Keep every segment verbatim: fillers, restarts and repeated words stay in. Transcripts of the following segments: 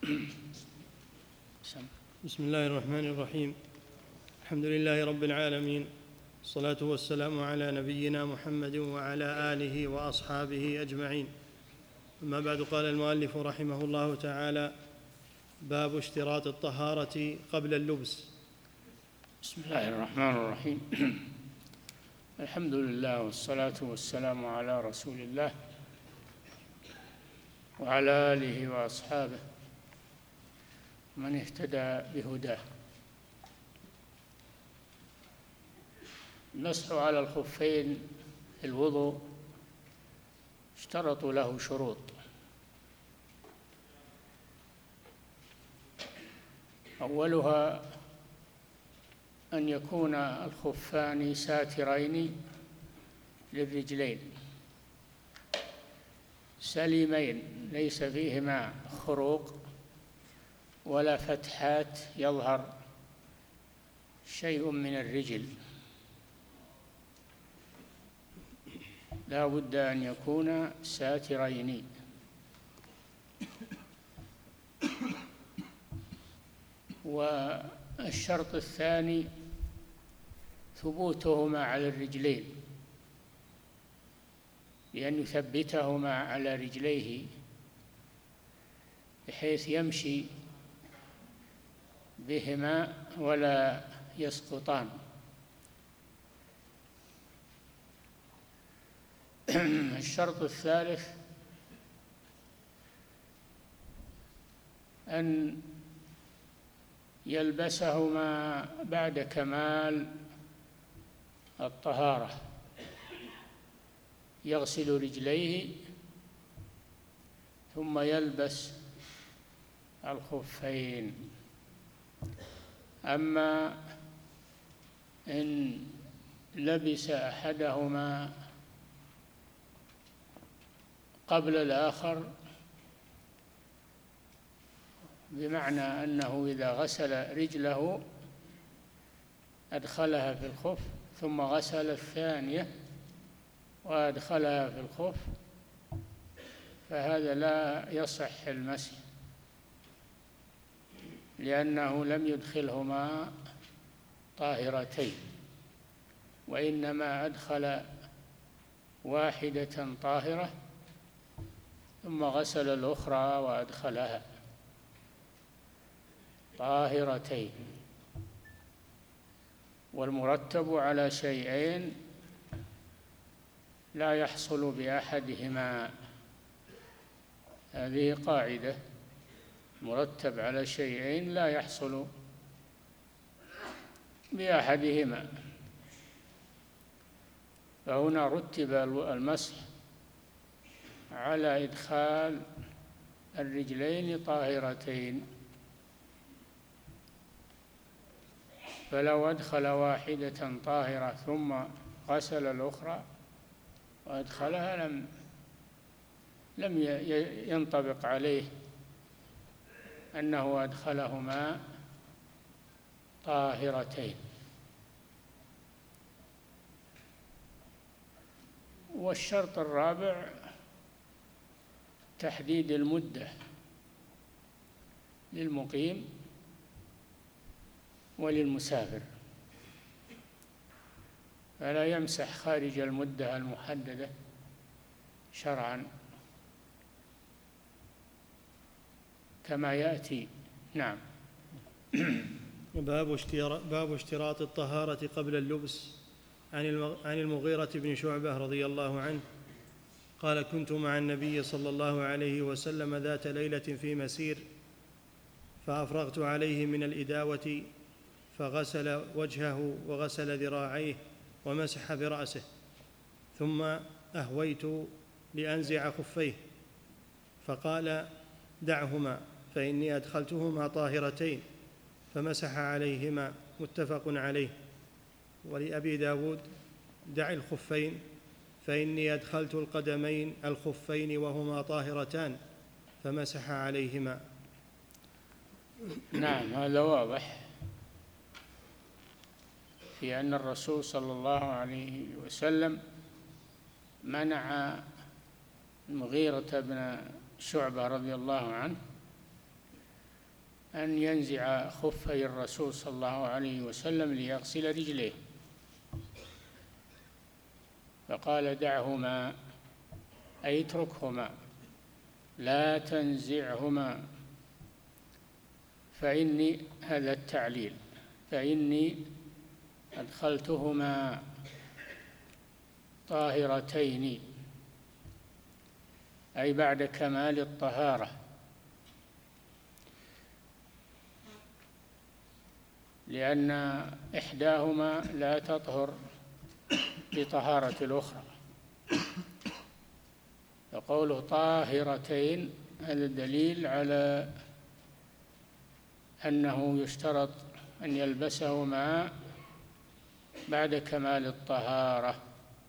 بسم الله الرحمن الرحيم. الحمد لله رب العالمين، الصلاة والسلام على نبينا محمد وعلى آله وأصحابه أجمعين. أما بعد، قال المؤلف رحمه الله تعالى: باب اشتراط الطهارة قبل اللبس. بسم الله الرحمن الرحيم. الحمد لله والصلاة والسلام على رسول الله وعلى آله وأصحابه من اهتدى بهداه. المسح على الخفين في الوضوء اشترطوا له شروط. أولها أن يكون الخفان ساترين للرجلين سليمين، ليس فيهما خروق ولا فتحات يظهر شيء من الرجل، لا بد أن يكون ساترين. والشرط الثاني ثبوتهما على الرجلين، بأن يثبتهما على رجليه بحيث يمشي بهما ولا يسقطان. الشرط الثالث أن يلبسهما بعد كمال الطهارة، يغسل رجليه ثم يلبس الخفين. أما إن لبس أحدهما قبل الآخر، بمعنى أنه إذا غسل رجله أدخلها في الخف ثم غسل الثانية وأدخلها في الخف، فهذا لا يصح المسح، لأنه لم يدخلهما طاهرتين، وإنما أدخل واحدة طاهرة ثم غسل الأخرى وأدخلها طاهرتين. والمرتب على شيئين لا يحصل بأحدهما، هذه قاعدة: مرتب على شيئين لا يحصل بأحدهما. فهنا رتب المسح على إدخال الرجلين طاهرتين، فلو أدخل واحدة طاهرة ثم غسل الأخرى وأدخلها لم لم ينطبق عليه أنه أدخلهما طاهرتين. والشرط الرابع تحديد المدة للمقيم وللمسافر، فلا يمسح خارج المدة المحددة شرعا كما يأتي. نعم. باب باب اشتراط الطهارة قبل اللبس. عن المغيرة بن شعبة رضي الله عنه قال: كنت مع النبي صلى الله عليه وسلم ذات ليلة في مسير، فأفرغت عليه من الإداوة، فغسل وجهه وغسل ذراعيه ومسح برأسه، ثم أهويت لأنزع خفيه، فقال: دعهما فإني أدخلتهما طاهرتين، فمسح عليهما. متفق عليه. ولأبي داود: دع الخفين فإني أدخلت القدمين الخفين وهما طاهرتان، فمسح عليهما. نعم، هذا واضح في أن الرسول صلى الله عليه وسلم منع المغيرة بن شعبة رضي الله عنه أن ينزع خفي الرسول صلى الله عليه وسلم ليغسل رجليه، فقال دعهما أي اتركهما لا تنزعهما، فإني هذا التعليل فإني أدخلتهما طاهرتين، أي بعد كمال الطهارة، لأن إحداهما لا تطهر بطهارة الأخرى. فقوله طاهرتين هذا دليل على أنه يشترط أن يلبسهما بعد كمال الطهارة.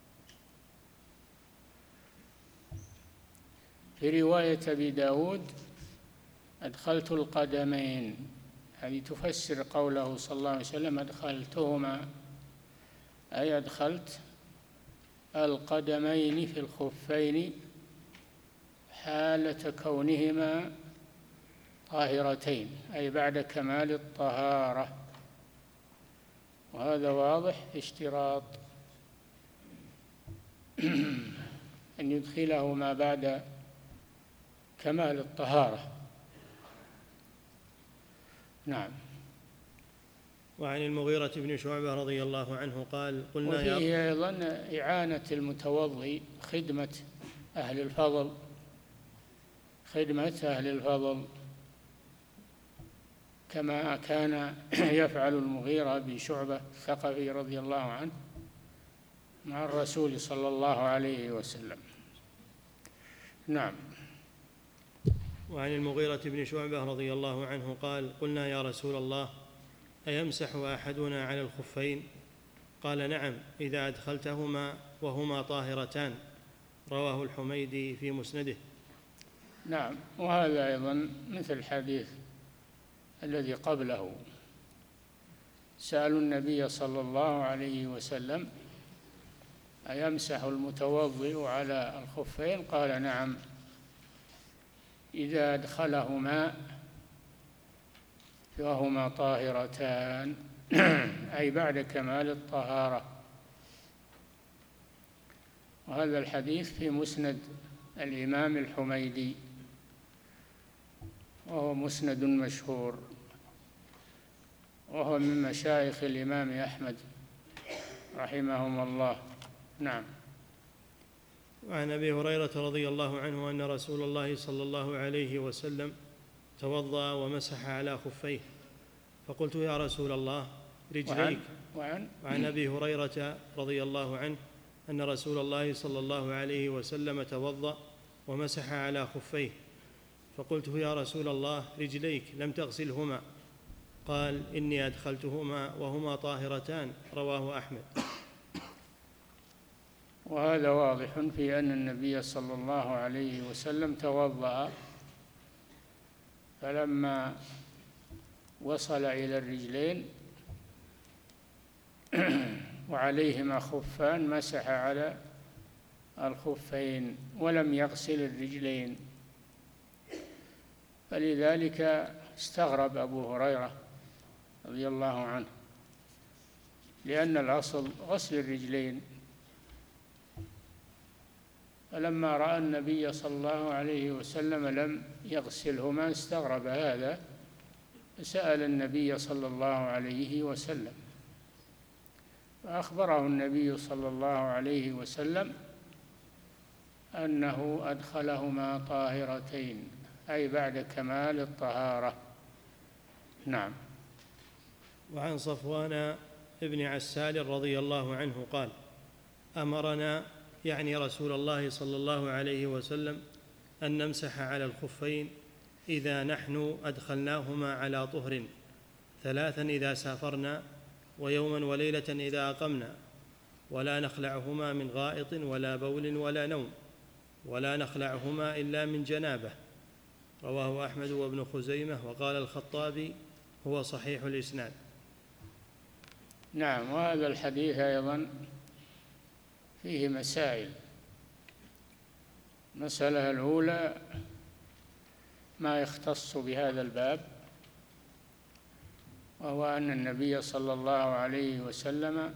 في رواية أبي داود أدخلت القدمين، هذه تفسر قوله صلى الله عليه وسلم أدخلتهما، أي أدخلت القدمين في الخفين حالة كونهما طاهرتين، أي بعد كمال الطهارة. وهذا واضح في اشتراط أن يدخلهما بعد كمال الطهارة. نعم. وعن المغيرة بن شعبة رضي الله عنه قال قلنا يا وفيه أيضا إعانة المتوضئ، خدمة أهل الفضل، خدمة أهل الفضل كما كان يفعل المغيرة بن شعبة الثقفي رضي الله عنه مع الرسول صلى الله عليه وسلم. نعم. وعن المغيرة بن شعبة رضي الله عنه قال قلنا يا رسول الله أيمسح أحدنا على الخفين؟ قال نعم إذا أدخلتهما وهما طاهرتان، رواه الحميدي في مسنده. نعم. وهذا أيضا مثل الحديث الذي قبله، سألوا النبي صلى الله عليه وسلم أيمسح المتوضئ على الخفين؟ قال نعم إذا أدخلهما وهما طاهرتان، أي بعد كمال الطهارة. وهذا الحديث في مسند الإمام الحميدي، وهو مسند مشهور، وهو من مشايخ الإمام أحمد رحمهم الله. نعم. وعن أبي هريرة رضي الله عنه أن رسول الله صلى الله عليه وسلم توضأ ومسح على خفيه، فقلت يا رسول الله رجليك. وعن, وعن أبي هريرة رضي الله عنه أن رسول الله صلى الله عليه وسلم توضأ ومسح على خفيه، فقلت يا رسول الله رجليك لم تغسلهما؟ قال إني أدخلتهما وهما طاهرتان، رواه أحمد. وهذا واضح في أن النبي صلى الله عليه وسلم توضأ، فلما وصل إلى الرجلين وعليهما خفان مسح على الخفين ولم يغسل الرجلين، فلذلك استغرب أبو هريرة رضي الله عنه، لأن الأصل غسل الرجلين. فلما رأى النبي صلى الله عليه وسلم لم يغسلهما استغرب هذا، فسأل النبي صلى الله عليه وسلم، فأخبره النبي صلى الله عليه وسلم أنه أدخلهما طاهرتين، أي بعد كمال الطهارة. نعم. وعن صفوان ابن عسال رضي الله عنه قال أمرنا، يعني رسول الله صلى الله عليه وسلم، أن نمسح على الخفين إذا نحن أدخلناهما على طهر، ثلاثا إذا سافرنا، ويوما وليلة إذا أقمنا، ولا نخلعهما من غائط ولا بول ولا نوم، ولا نخلعهما إلا من جنابة، رواه أحمد وابن خزيمة. وقال الخطابي هو صحيح الإسناد. نعم. وهذا الحديث أيضا فيه مسائل. المسألة الأولى ما يختص بهذا الباب وهو أن النبي صلى الله عليه وسلم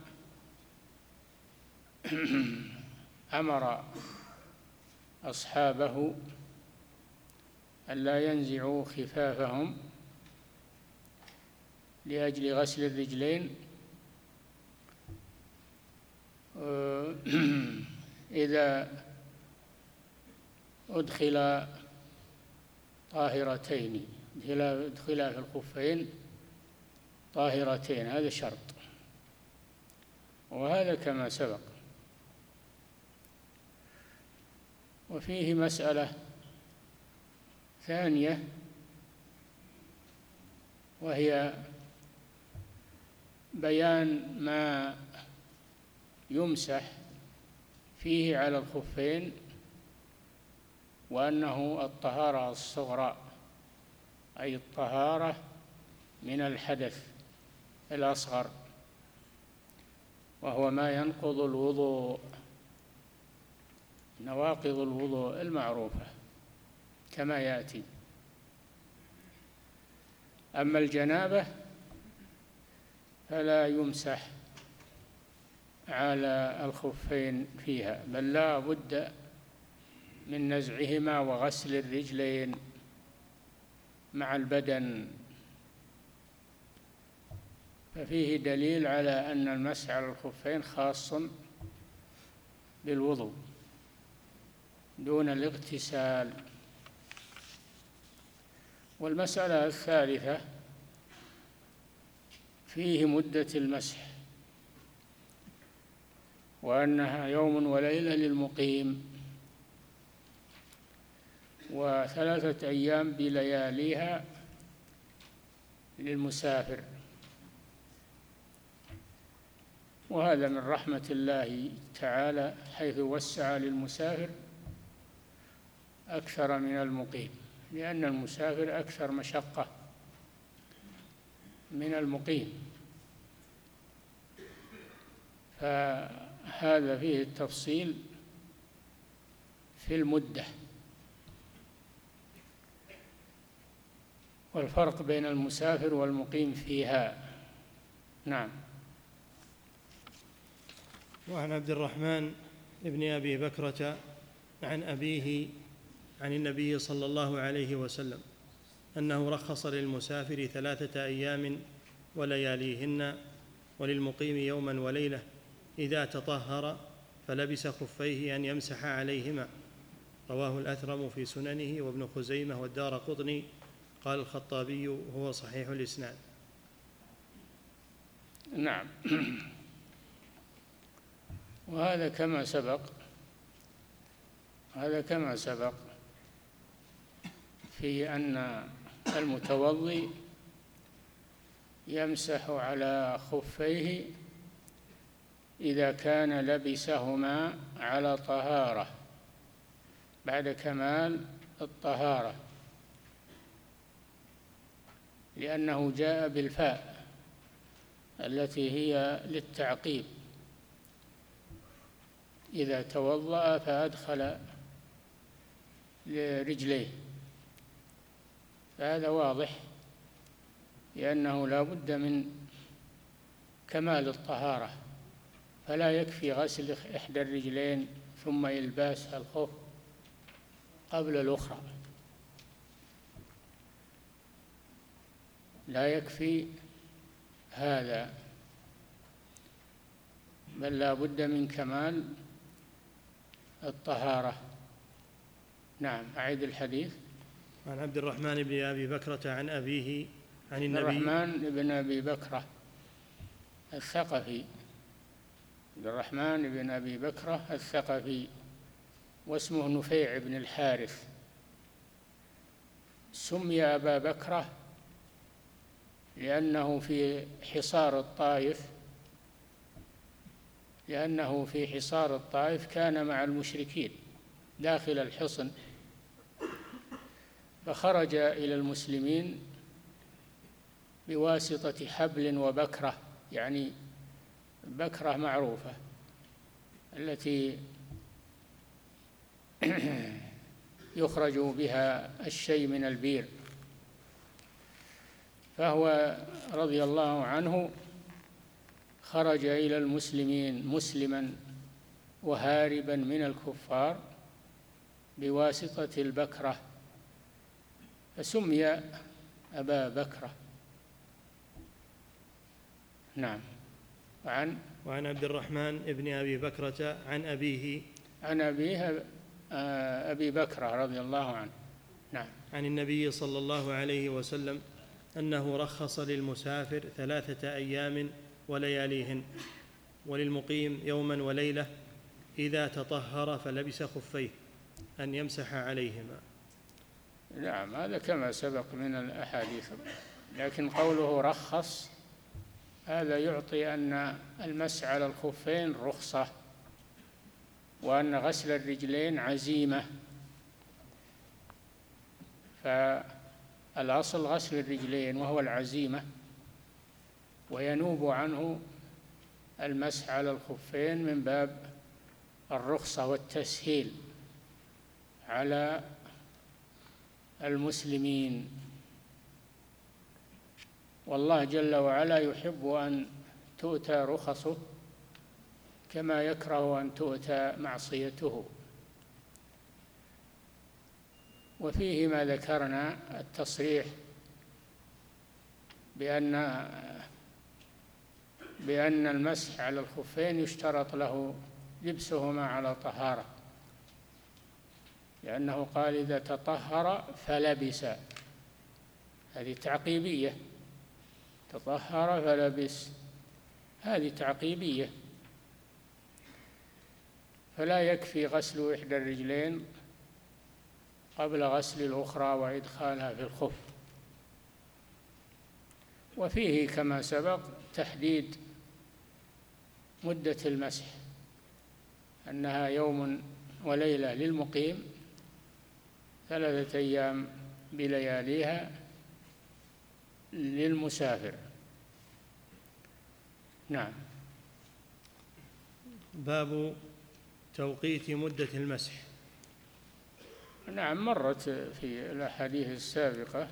أمر أصحابه ألا ينزعوا خفافهم لأجل غسل الرجلين إذا أدخل طاهرتين، أدخل في الخفين طاهرتين، هذا شرط، وهذا كما سبق. وفيه مسألة ثانية، وهي بيان ما يمسح فيه على الخفين، وأنه الطهارة الصغرى، أي الطهارة من الحدث الأصغر، وهو ما ينقض الوضوء، نواقض الوضوء المعروفة كما يأتي. أما الجنابة فلا يمسح على الخفين فيها، بل لا بد من نزعهما وغسل الرجلين مع البدن. ففيه دليل على أن المسح على الخفين خاص بالوضوء دون الاغتسال. والمسألة الثالثة فيه مدة المسح، وأنها يوم وليلة للمقيم، وثلاثة أيام بلياليها للمسافر. وهذا من رحمة الله تعالى، حيث وسع للمسافر أكثر من المقيم، لأن المسافر أكثر مشقة من المقيم. فهذا فيه التفصيل في المدة والفرق بين المسافر والمقيم فيها. نعم. وعن عبد الرحمن ابن أبي بكرة عن أبيه عن النبي صلى الله عليه وسلم أنه رخص للمسافر ثلاثة أيام ولياليهن، وللمقيم يوما وليلة إذا تطهر فلبس خفيه أن يمسح عليهما. رواه الأثرم في سننه وابن خزيمة والدارقطني. قال الخطابي هو صحيح الإسناد. نعم. وهذا كما سبق هذا كما سبق في أن المتوضي يمسح على خفيه إذا كان لبسهما على طهارة بعد كمال الطهارة، لأنه جاء بالفاء التي هي للتعقيب، إذا توضأ فأدخل لرجليه، فهذا واضح، لأنه لا بد من كمال الطهارة، فلا يكفي غسل إحدى الرجلين ثم إلباس الخف قبل الأخرى، لا يكفي هذا، بل لا بد من كمال الطهارة. نعم. أعيد الحديث. عن عبد الرحمن بن أبي بكرة عن أبيه عن النبي. الرحمن بن أبي بكرة الثقفي، عبد الرحمن بن أبي بكرة الثقفي، واسمه نفيع بن الحارث. سمي أبا بكرة لأنه في حصار الطائف لأنه في حصار الطائف كان مع المشركين داخل الحصن، فخرج إلى المسلمين بواسطة حبل وبكرة، يعني بكرة معروفة التي يخرج بها الشيء من البير، فهو رضي الله عنه خرج إلى المسلمين مسلما وهاربا من الكفار بواسطة البكرة، فسمي أبا بكرة. نعم. وعن وعن عبد الرحمن ابن أبي بكرة عن أبيه عن أبيه أبي بكرة رضي الله عنه. نعم. عن النبي صلى الله عليه وسلم أنه رخص للمسافر ثلاثة أيام ولياليهن، وللمقيم يوما وليلة إذا تطهر فلبس خفيه أن يمسح عليهما. نعم، هذا كما سبق من الأحاديث، لكن قوله رخص هذا يعطي أن المسح على الخفين رخصة، وأن غسل الرجلين عزيمة، فالأصل غسل الرجلين وهو العزيمة، وينوب عنه المسح على الخفين من باب الرخصة والتسهيل على المسلمين. والله جل وعلا يحب أن تؤتى رخصه كما يكره أن تؤتى معصيته. وفيه ما ذكرنا التصريح بأن بأن المسح على الخفين يشترط له لبسهما على طهارة، لأنه قال إذا تطهر فلبس، هذه تعقيبية، تطهر فلبس، هذه تعقيبية، فلا يكفي غسل إحدى الرجلين قبل غسل الأخرى وإدخالها في الخف. وفيه كما سبق تحديد مدة المسح، أنها يوم وليلة للمقيم، ثلاثة أيام بلياليها للمسافر. نعم. باب توقيت مدة المسح. نعم، مرت في الأحاديث السابقة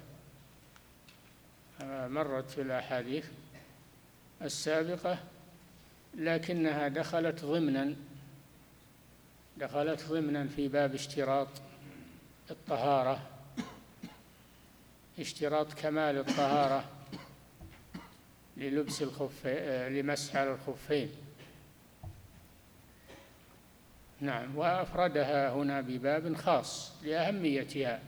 مرت في الأحاديث السابقة لكنها دخلت ضمنا دخلت ضمنا في باب اشتراط الطهارة، اشتراط كمال الطهارة للبس الخفين، لمسح على الخفين. نعم. وأفردها هنا بباب خاص لأهميتها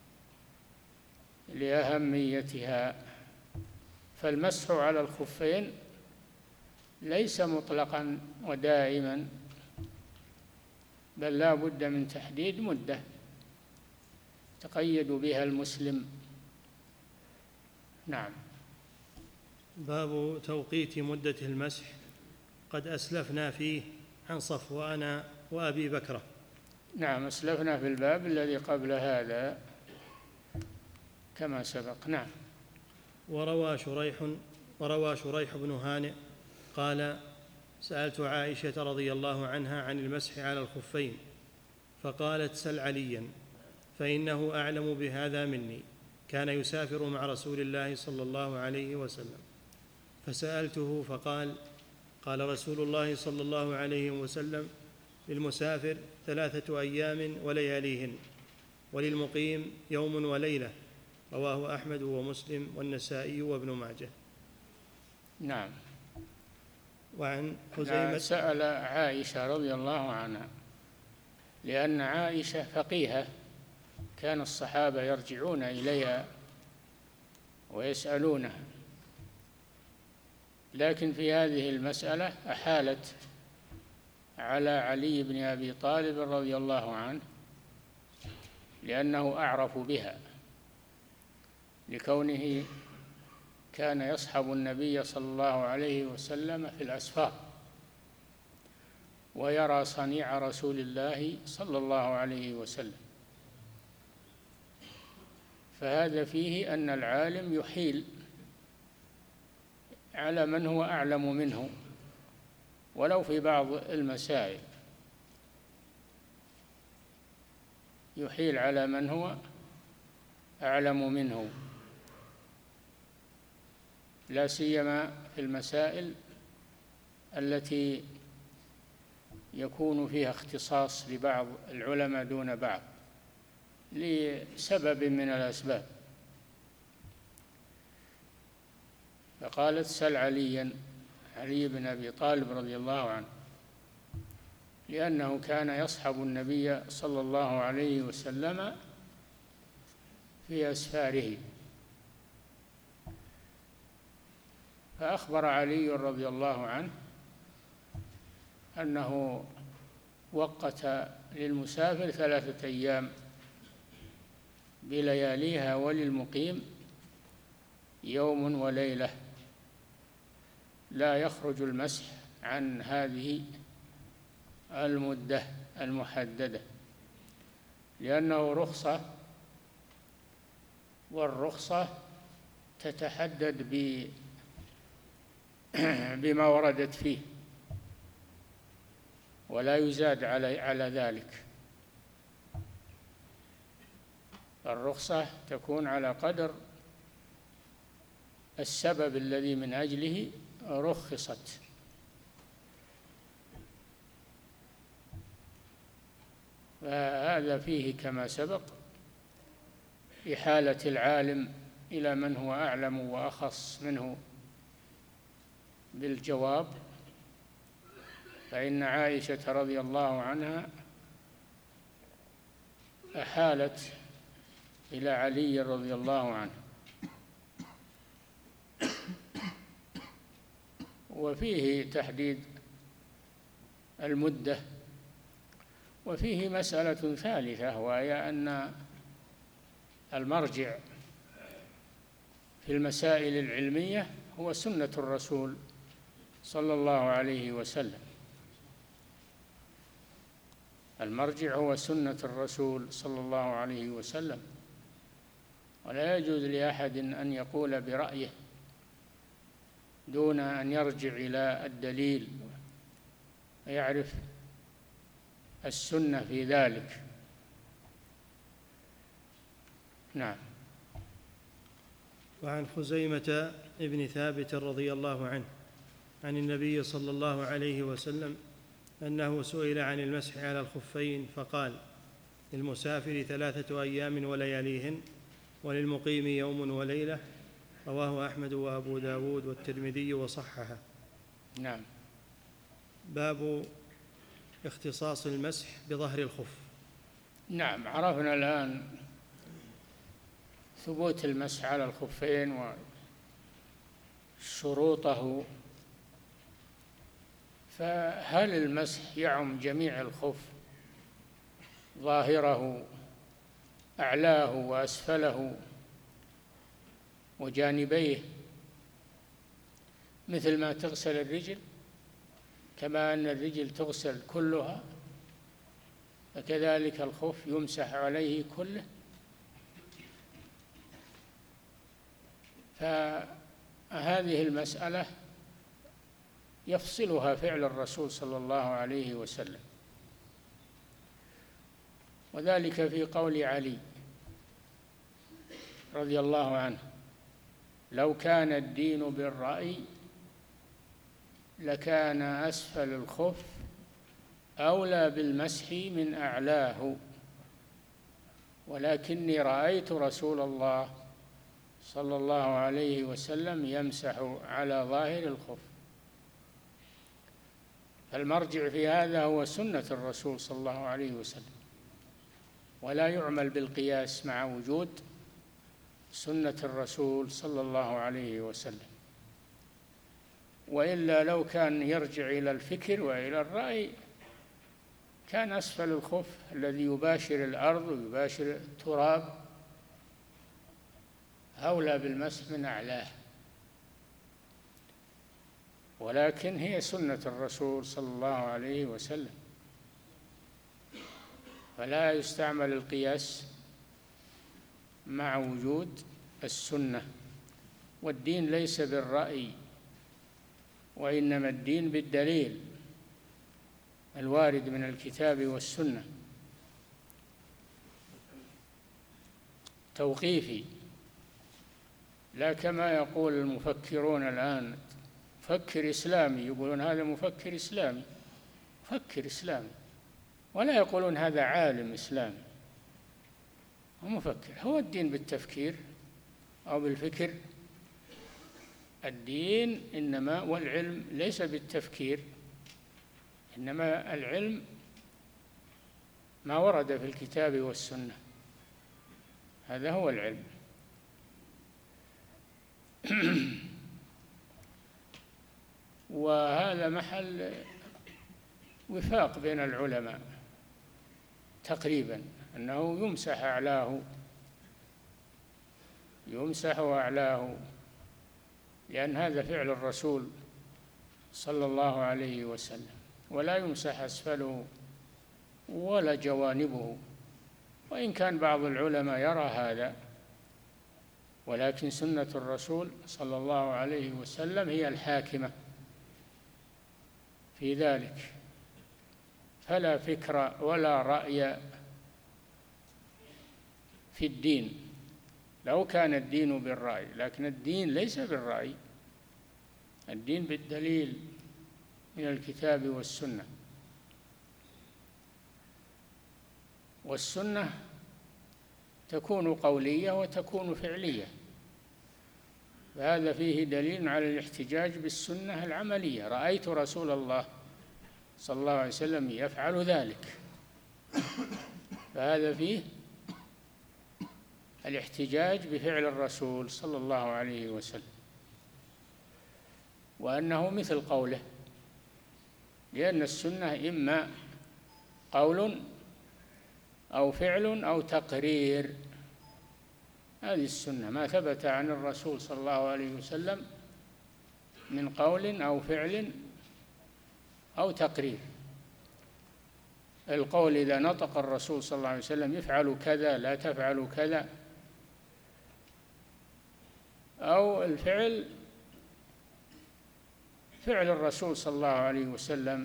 لأهميتها فالمسح على الخفين ليس مطلقا ودائما، بل لا بد من تحديد مدة تقيد بها المسلم. نعم. باب توقيت مدة المسح. قد أسلفنا فيه عن صفوان وأبي بكرة. نعم، أسلفنا في الباب الذي قبل هذا كما سبق. نعم. وروى شريح وروى شريح بن هانئ قال: سألت عائشة رضي الله عنها عن المسح على الخفين، فقالت: سل عليا فإنه أعلم بهذا مني، كان يسافر مع رسول الله صلى الله عليه وسلم. فسألته فقال: قال رسول الله صلى الله عليه وسلم: للمسافر ثلاثة أيام ولياليهن، وللمقيم يوم وليلة. رواه أحمد ومسلم والنسائي وابن ماجه. نعم. وعن خزيمة سأل عائشة رضي الله عنها، لأن عائشة فقيهة، كان الصحابة يرجعون إليها ويسألونها، لكن في هذه المسألة أحالت على علي بن أبي طالب رضي الله عنه، لأنه أعرف بها، لكونه كان يصحب النبي صلى الله عليه وسلم في الأسفار ويرى صنيع رسول الله صلى الله عليه وسلم. فهذا فيه أن العالم يحيل على من هو أعلم منه ولو في بعض المسائل، يحيل على من هو أعلم منه. لا سيما في المسائل التي يكون فيها اختصاص لبعض العلماء دون بعض لسبب من الأسباب. فقالت: سل عليا، علي بن أبي طالب رضي الله عنه، لأنه كان يصحب النبي صلى الله عليه وسلم في أسفاره. فأخبر علي رضي الله عنه أنه وقت للمسافر ثلاثة أيام بلياليها وللمقيم يوم وليلة، لا يخرج المسح عن هذه المدة المحددة، لأنه رخصة، والرخصة تتحدد بما وردت فيه ولا يزاد على على ذلك. الرخصة تكون على قدر السبب الذي من أجله رخصت. فهذا فيه كما سبق إحالة العالم إلى من هو أعلم وأخص منه بالجواب. فإن عائشة رضي الله عنها أحالت إلى علي رضي الله عنه. وفيه تحديد المدة. وفيه مسألة ثالثة، وهي أن المرجع في المسائل العلمية هو سنة الرسول صلى الله عليه وسلم. المرجع هو سنة الرسول صلى الله عليه وسلم، ولا يجوز لأحد أن يقول برأيه دون أن يرجع إلى الدليل ويعرف السنة في ذلك. نعم. وعن خزيمة ابن ثابت رضي الله عنه عن النبي صلى الله عليه وسلم أنه سئل عن المسح على الخفين فقال: للمسافر ثلاثة أيام ولياليهن، وللمقيم يوم وليلة. رواه أحمد وأبو داود والترمذي وصححه. نعم. باب اختصاص المسح بظهر الخف. نعم، عرفنا الآن ثبوت المسح على الخفين وشروطه. فهل المسح يعم جميع الخف، ظاهره أعلاه وأسفله وجانبيه، مثل ما تغسل الرجل؟ كما أن الرجل تغسل كلها فكذلك الخف يمسح عليه كله. فهذه المسألة يفصلها فعل الرسول صلى الله عليه وسلم، وذلك في قول علي رضي الله عنه: لو كان الدين بالرأي لكان أسفل الخف أولى بالمسح من أعلاه، ولكني رأيت رسول الله صلى الله عليه وسلم يمسح على ظاهر الخف. فالمرجع في هذا هو سنة الرسول صلى الله عليه وسلم، ولا يعمل بالقياس مع وجود سنة الرسول صلى الله عليه وسلم. وإلا لو كان يرجع إلى الفكر وإلى الرأي كان أسفل الخف الذي يباشر الأرض ويباشر التراب أولى بالمسح من أعلاه. ولكن هي سنة الرسول صلى الله عليه وسلم، فلا يستعمل القياس مع وجود السنة. والدين ليس بالرأي، وإنما الدين بالدليل الوارد من الكتاب والسنة. توقيفي لا كما يقول المفكرون الآن، مفكر إسلامي، يقولون هذا مفكر إسلامي، مفكر إسلامي، ولا يقولون هذا عالم إسلامي. هو مفكر. هو الدين بالتفكير أو بالفكر؟ الدين إنما، والعلم ليس بالتفكير، إنما العلم ما ورد في الكتاب والسنة، هذا هو العلم. وهذا محل وفاق بين العلماء تقريبا، أنه يمسح أعلاه، يمسح أعلاه، لأن هذا فعل الرسول صلى الله عليه وسلم، ولا يمسح أسفله ولا جوانبه، وإن كان بعض العلماء يرى هذا، ولكن سنة الرسول صلى الله عليه وسلم هي الحاكمة في ذلك. فلا فكر ولا رأي في الدين، لو كان الدين بالرأي، لكن الدين ليس بالرأي، الدين بالدليل من الكتاب والسنة. والسنة تكون قولية وتكون فعلية، فهذا فيه دليل على الاحتجاج بالسنة العملية. رأيت رسول الله صلى الله عليه وسلم يفعل ذلك، فهذا فيه الاحتجاج بفعل الرسول صلى الله عليه وسلم، وأنه مثل قوله، لأن السنة إما قول أو فعل أو تقرير. هذه السنة ما ثبت عن الرسول صلى الله عليه وسلم من قول أو فعل أو تقرير. القول إذا نطق الرسول صلى الله عليه وسلم يفعل كذا لا تفعل كذا، أو الفعل فعل الرسول صلى الله عليه وسلم،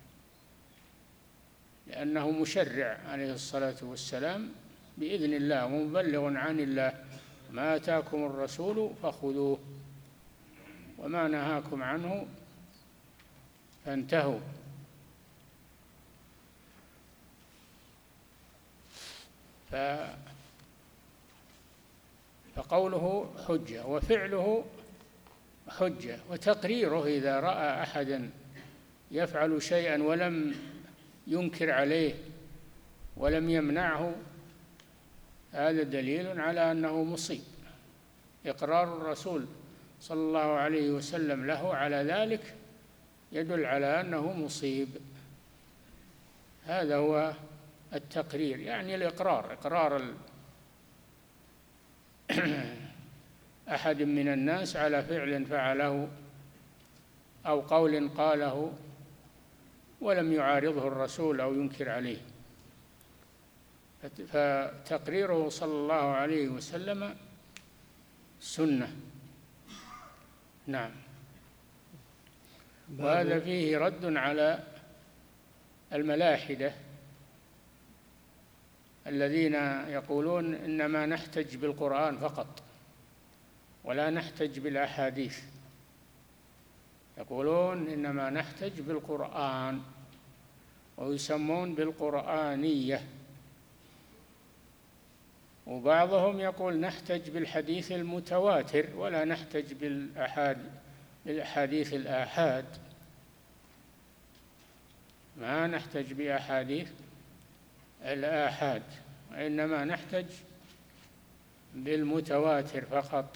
لأنه مشرع عليه الصلاة والسلام بإذن الله ومبلغ عن الله. ما آتاكم الرسول فخذوه وما نهاكم عنه فانتهوا. فقوله حجة وفعله حجة، وتقريره إذا رأى أحدا يفعل شيئا ولم ينكر عليه ولم يمنعه، هذا دليل على أنه مصيب. إقرار الرسول صلى الله عليه وسلم له على ذلك يدل على أنه مصيب. هذا هو التقرير، يعني الإقرار، إقرار أحد من الناس على فعل فعله أو قول قاله ولم يعارضه الرسول أو ينكر عليه، فتقريره صلى الله عليه وسلم سنة. نعم. وهذا فيه رد على الملاحدة الذين يقولون إنما نحتج بالقرآن فقط ولا نحتج بالأحاديث، يقولون إنما نحتج بالقرآن، ويسمون بالقرآنية. وبعضهم يقول نحتج بالحديث المتواتر ولا نحتج بالأحاديث الآحاد، ما نحتج بأحاديث الآحاد، وإنما نحتج بالمتواتر فقط.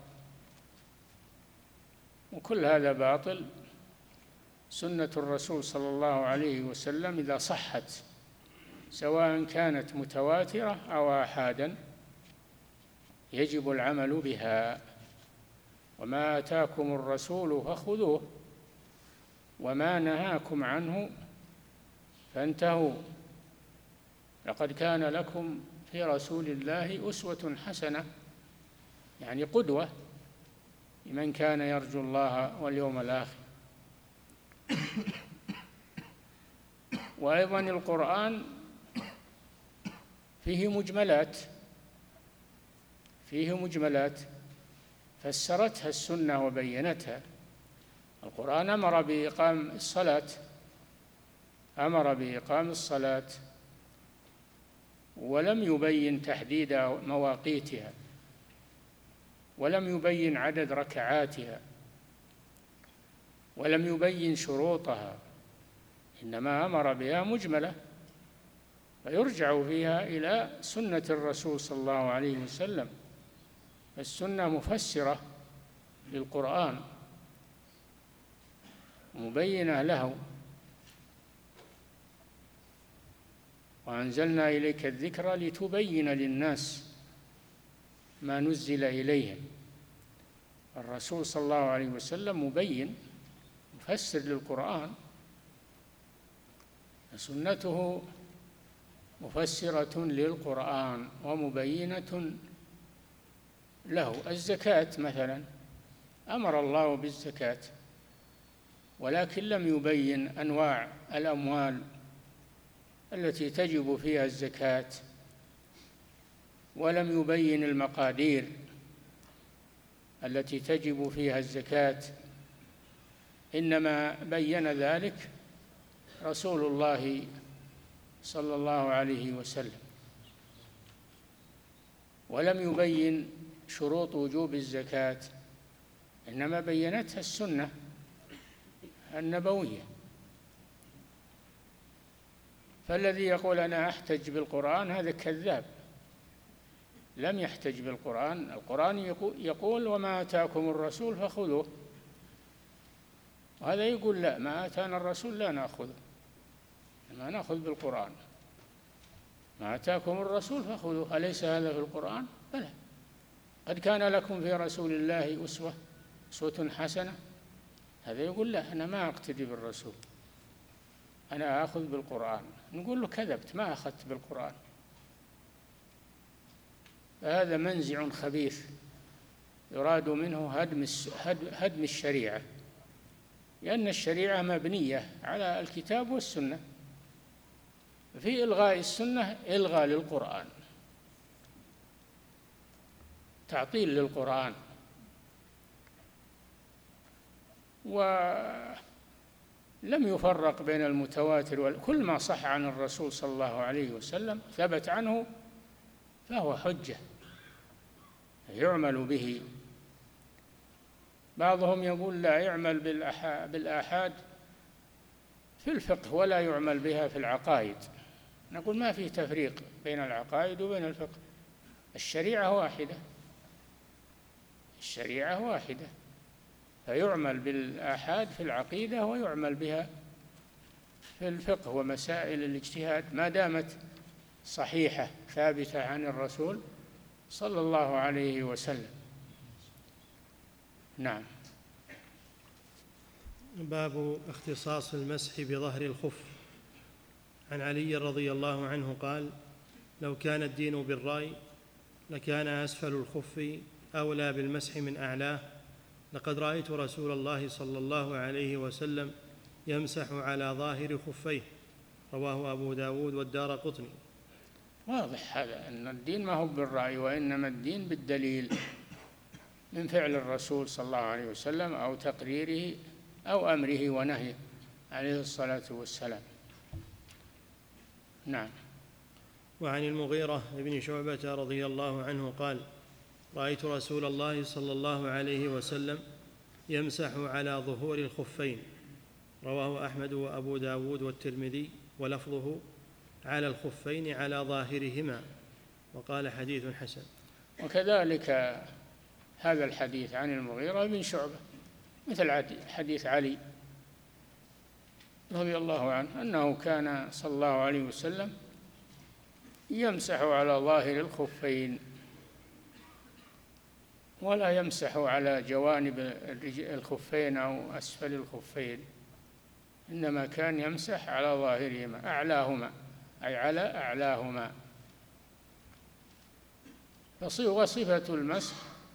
وكل هذا باطل. سنة الرسول صلى الله عليه وسلم إذا صحت سواء كانت متواترة أو آحادا يجب العمل بها. وما آتاكم الرسول فخذوه وما نهاكم عنه فانتهوا. لقد كان لكم في رسول الله أسوة حسنة، يعني قدوة لمن كان يرجو الله واليوم الآخر. وأيضا القرآن فيه مجملات، فيه مجملات فسرتها السنة وبينتها. القرآن أمر بإقام الصلاة أمر بإقام الصلاة ولم يبين تحديد مواقيتها، ولم يبين عدد ركعاتها، ولم يبين شروطها، إنما أمر بها مجملة، فيرجع فيها إلى سنة الرسول صلى الله عليه وسلم. السنة مفسرة للقرآن مبينة له. وأنزلنا إليك الذكر لتبين للناس ما نزل إليهم. الرسول صلى الله عليه وسلم مبين مفسر للقرآن، سنته مفسرة للقرآن ومبينة له. الزكاة مثلا أمر الله بالزكاة، ولكن لم يبين أنواع الأموال التي تجب فيها الزكاة، ولم يبين المقادير التي تجب فيها الزكاة، إنما بين ذلك رسول الله صلى الله عليه وسلم. ولم يبين شروط وجوب الزكاة، إنما بينتها السنة النبوية. فالذي يقول أنا أحتج بالقرآن هذا كذاب، لم يحتج بالقرآن. القرآن يقول وما آتاكم الرسول فخذوه، وهذا يقول لا، ما آتانا الرسول لا نأخذه، ما نأخذ بالقرآن. ما آتاكم الرسول فخذوه، أليس هذا في القرآن؟ بلى، قد كان لكم في رسول الله أسوة أسوة حسنة. هذا يقول لا، أنا ما أقتدي بالرسول، أنا آخذ بالقرآن. نقول له كذبت، ما أخذت بالقرآن. هذا منزع خبيث يراد منه هدم هدم الشريعة، لأن الشريعة مبنية على الكتاب والسنة. في إلغاء السنة إلغاء للقرآن، تعطيل للقرآن. ولم يفرق بين المتواتر وكل ما صح عن الرسول صلى الله عليه وسلم ثبت عنه فهو حجة يعمل به. بعضهم يقول لا، يعمل بالآحاد في الفقه ولا يعمل بها في العقائد. نقول ما في تفريق بين العقائد وبين الفقه، الشريعة واحدة، الشريعة واحدة، فيعمل بالآحاد في العقيدة ويعمل بها في الفقه ومسائل الاجتهاد ما دامت صحيحة ثابتة عن الرسول صلى الله عليه وسلم. نعم. باب اختصاص المسح بظهر الخف. عن علي رضي الله عنه قال: لو كان الدين بالرأي لكان أسفل الخف أولى بالمسح من أعلاه، لقد رأيت رسول الله صلى الله عليه وسلم يمسح على ظاهر خفيه. رواه أبو داود والدارقطني. واضح هذا أن الدين ما هو بالرأي، وإنما الدين بالدليل من فعل الرسول صلى الله عليه وسلم أو تقريره أو أمره ونهيه عليه الصلاة والسلام. نعم. وعن المغيرة بن شعبة رضي الله عنه قال: رأيت رسول الله صلى الله عليه وسلم يمسح على ظهور الخفين. رواه أحمد وأبو داود والترمذي، ولفظه على الخفين على ظاهرهما، وقال حديث حسن. وكذلك هذا الحديث عن المغيرة بن شعبة مثل حديث علي رضي الله عنه أنه كان صلى الله عليه وسلم يمسح على ظاهر الخفين ولا يمسح على جوانب الخفين أو أسفل الخفين، إنما كان يمسح على ظاهرهما أعلاهما، أي على أعلاهما. وصفة المسح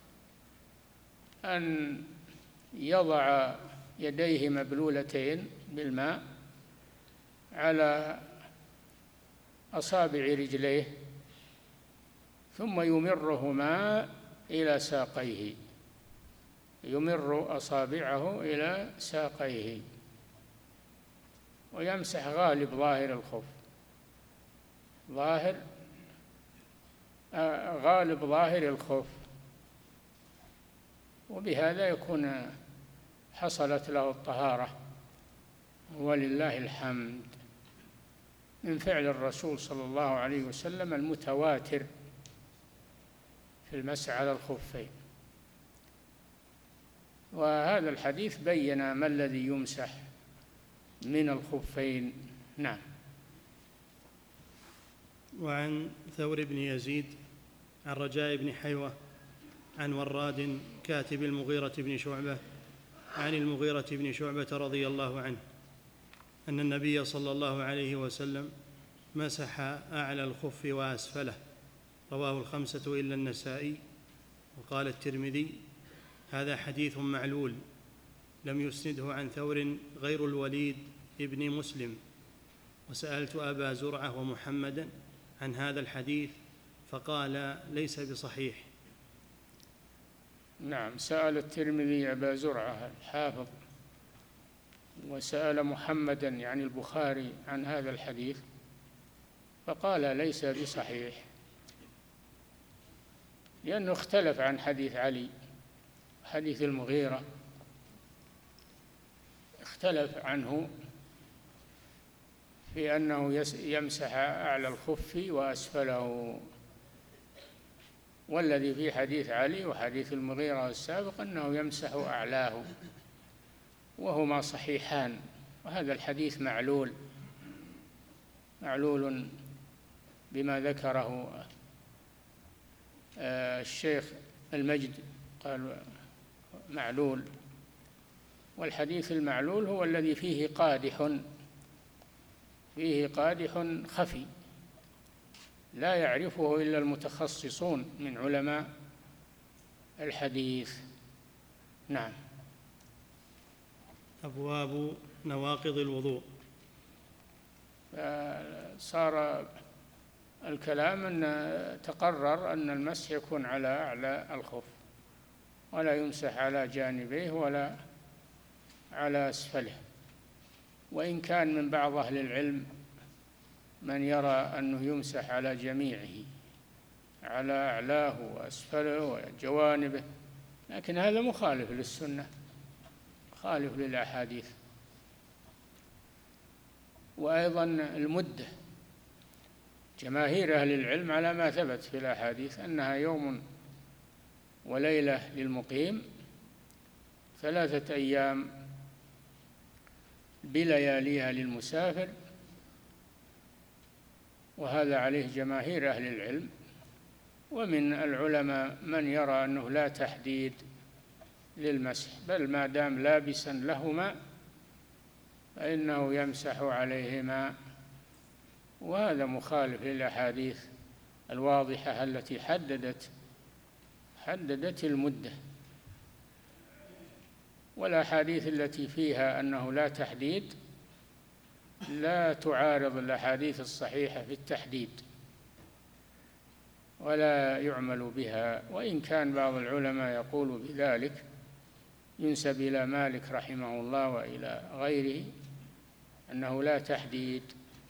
أن يضع يديه مبلولتين بالماء على أصابع رجليه ثم يمرهما إلى ساقيه، يمر أصابعه إلى ساقيه ويمسح غالب ظاهر الخف، ظاهر آه غالب ظاهر الخف، وبهذا يكون حصلت له الطهارة ولله الحمد، من فعل الرسول صلى الله عليه وسلم المتواتر في المسح على الخفين. وهذا الحديث بين ما الذي يمسح من الخفين. نعم. وعن ثور بن يزيد عن رجاء بن حيوة عن وراد كاتب المغيرة بن شعبة عن المغيرة بن شعبة رضي الله عنه أن النبي صلى الله عليه وسلم مسح أعلى الخف وأسفله، رواه الخمسة إلا النسائي. وقال الترمذي: هذا حديث معلول، لم يسنده عن ثور غير الوليد ابن مسلم. وسألت أبا زرعة ومحمدا عن هذا الحديث فقال ليس بصحيح. نعم، سأل الترمذي أبا زرعة الحافظ وسأل محمدا يعني البخاري عن هذا الحديث فقال ليس بصحيح، لأنه اختلف عن حديث علي، حديث المغيرة اختلف عنه في أنه يمسح أعلى الخف وأسفله، والذي في حديث علي وحديث المغيرة السابق أنه يمسح أعلاه، وهما صحيحان. وهذا الحديث معلول، معلول بما ذكره الشيخ المجد، قال معلول. والحديث المعلول هو الذي فيه قادح، فيه قادح خفي لا يعرفه إلا المتخصصون من علماء الحديث. نعم. أبواب نواقض الوضوء. صار الكلام أن تقرر أن المسح يكون على أعلى الخف ولا يمسح على جانبيه ولا على أسفله، وإن كان من بعض أهل العلم من يرى أنه يمسح على جميعه، على أعلاه وأسفله وجوانبه، لكن هذا مخالف للسنة، مخالف للأحاديث. وأيضا المدة، جماهير أهل العلم على ما ثبت في الأحاديث أنها يوم وليلة للمقيم، ثلاثة أيام بلياليها للمسافر، وهذا عليه جماهير أهل العلم. ومن العلماء من يرى أنه لا تحديد للمسح، بل ما دام لابسا لهما فإنه يمسح عليهما، وهذا مخالف للأحاديث الواضحة التي حددت حددت المدة. والأحاديث التي فيها أنه لا تحديد لا تعارض الأحاديث الصحيحة في التحديد ولا يعمل بها، وإن كان بعض العلماء يقول بذلك، ينسب إلى مالك رحمه الله وإلى غيره أنه لا تحديد،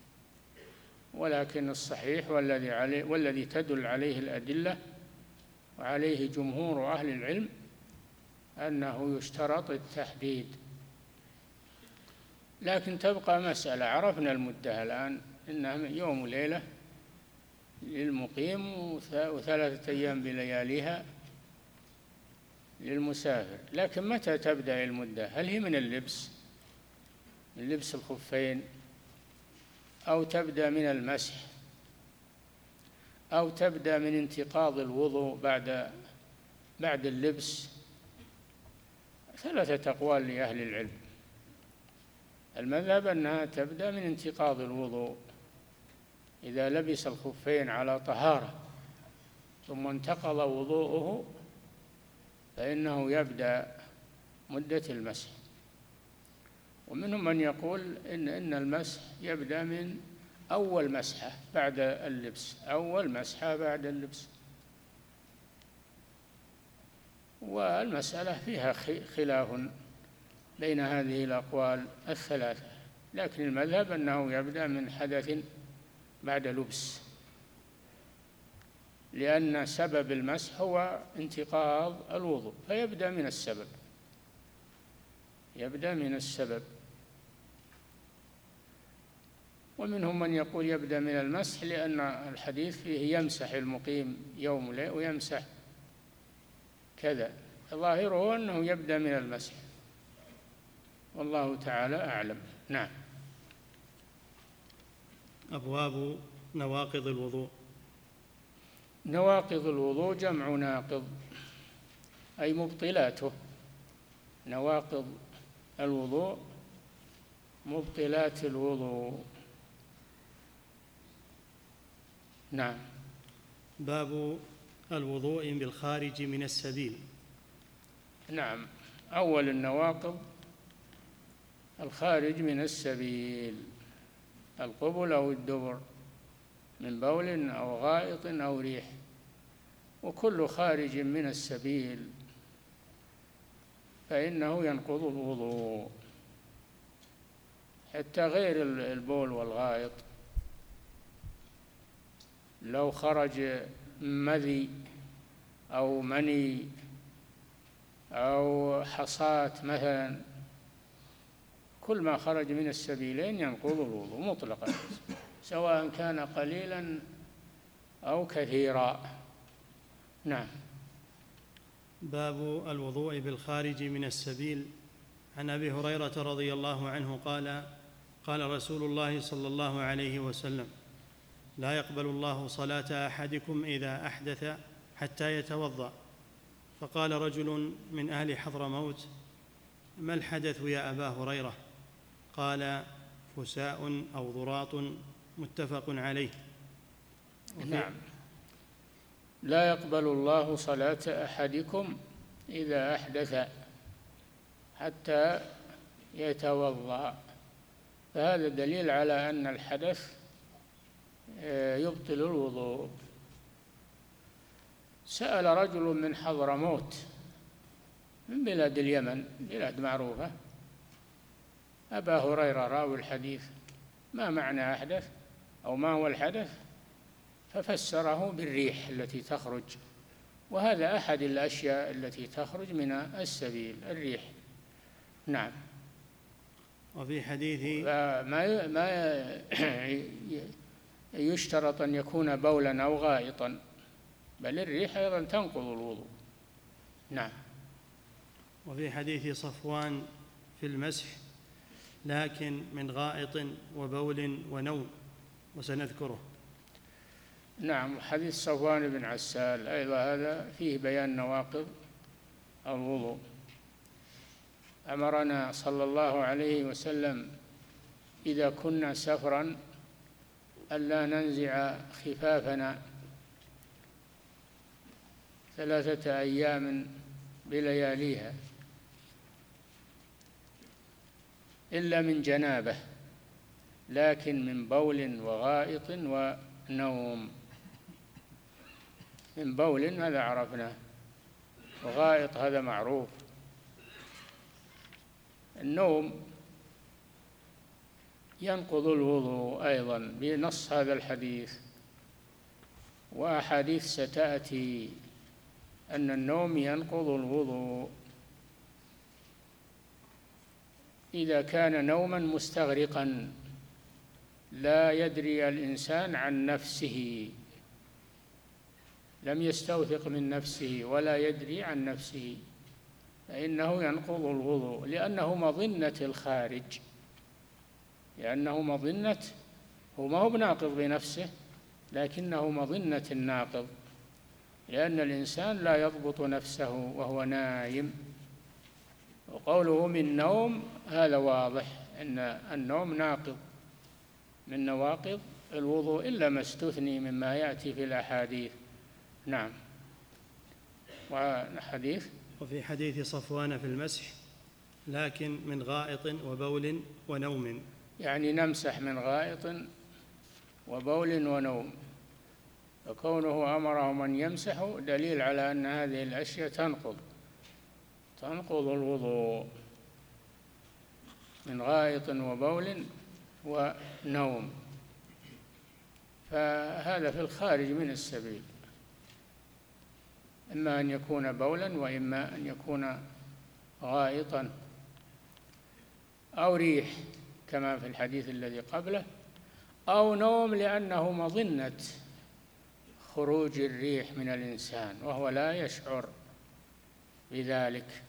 ولكن الصحيح والذي عليه والذي تدل عليه الأدلة وعليه جمهور أهل العلم أنه يشترط التحديد. لكن تبقى مسألة، عرفنا المدة الآن إنها يوم وليلة للمقيم وثلاثة أيام بلياليها للمسافر، لكن متى تبدأ المدة؟ هل هي من اللبس، من لبس الخفين، أو تبدأ من المسح، أو تبدأ من انتقاض الوضوء بعد بعد اللبس؟ ثلاثة أقوال لأهل العلم. المذهب أنها تبدأ من انتقاض الوضوء، إذا لبس الخفين على طهارة ثم انتقض وضوءه فإنه يبدأ مدة المسح. ومنهم من يقول إن إن المسح يبدأ من أول مسحة بعد اللبس، أول مسحة بعد اللبس. والمسألة فيها خلاف بين هذه الأقوال الثلاثة، لكن المذهب أنه يبدأ من حدث بعد لبس، لأن سبب المسح هو انتقاض الوضوء، فيبدأ من السبب، يبدأ من السبب. ومنهم من يقول يبدأ من المسح لأن الحديث فيه يمسح المقيم يوم وليلة ويمسح كذا، ظاهره أنه يبدأ من المسح، والله تعالى أعلم. نعم. أبواب نواقض الوضوء. نواقض الوضوء جمع ناقض، أي مبطلاته. نواقض الوضوء مبطلات الوضوء. نعم. باب الوضوء بالخارج من السبيل. نعم، أول النواقض الخارج من السبيل، القبل أو الدبر، من بول أو غائط أو ريح، وكل خارج من السبيل فإنه ينقض الوضوء، حتى غير البول والغائط، لو خرج مذي أو مني أو حصاة مثلا، كل ما خرج من السبيلين ينقض الوضوء مطلقا، سواء كان قليلا أو كثيرا. نعم. باب الوضوء بالخارج من السبيل. عن أبي هريرة رضي الله عنه قال: قال رسول الله صلى الله عليه وسلم: لا يقبل الله صلاة أحدكم إذا أحدث حتى يتوضأ. فقال رجل من أهل حضرموت: ما الحدث يا أبا هريرة؟ قال: فساء أو ضراط. متفق عليه. نعم. لا يقبل الله صلاة أحدكم إذا أحدث حتى يتوضأ، فهذا دليل على أن الحدث يبطل الوضوء. سأل رجل من حضرموت من بلاد اليمن، بلاد معروفة، أبا هريرة راوي الحديث: ما معنى أحدث أو ما هو الحدث؟ ففسره بالريح التي تخرج، وهذا أحد الأشياء التي تخرج من السبيل، الريح. نعم. وفي حديث ما ما يشترط أن يكون بولا أو غائطا، بل الريح أيضا تنقض الوضوء. نعم. وفي حديث صفوان في المسح: لكن من غائط وبول ونوم، وسنذكره. نعم. حديث صفوان بن عسال أيضا هذا فيه بيان نواقض الوضوء. أمرنا صلى الله عليه وسلم إذا كنا سفرا ألا ننزع خفافنا ثلاثة أيام بلياليها إلا من جنابة، لكن من بول وغائط ونوم. من بول هذا عرفناه، وغائط هذا معروف. النوم ينقض الوضوء أيضا بنص هذا الحديث، وأحاديث ستأتي أن النوم ينقض الوضوء إذا كان نوما مستغرقا لا يدري الإنسان عن نفسه، لم يستوثق من نفسه ولا يدري عن نفسه، فإنه ينقض الوضوء، لأنه مظنة الخارج، لأنه مظنة، هو ما هو بناقض بنفسه لكنه مظنة الناقض، لأن الإنسان لا يضبط نفسه وهو نايم. وقوله من نوم هذا واضح أن النوم ناقض من نواقض الوضوء، إلا ما استثني مما يأتي في الأحاديث. نعم. وحديث وفي حديث صفوان في المسح: لكن من غائط وبول ونوم، يعني نمسح من غائط وبول ونوم، فكونه أمرهم أن يمسحوا دليل على أن هذه الأشياء تنقض تنقض الوضوء من غائط وبول ونوم، فهذا في الخارج من السبيل، إما أن يكون بولا وإما أن يكون غائطا أو ريح كما في الحديث الذي قبله، أو نوم لأنه مظنة خروج الريح من الإنسان وهو لا يشعر بذلك،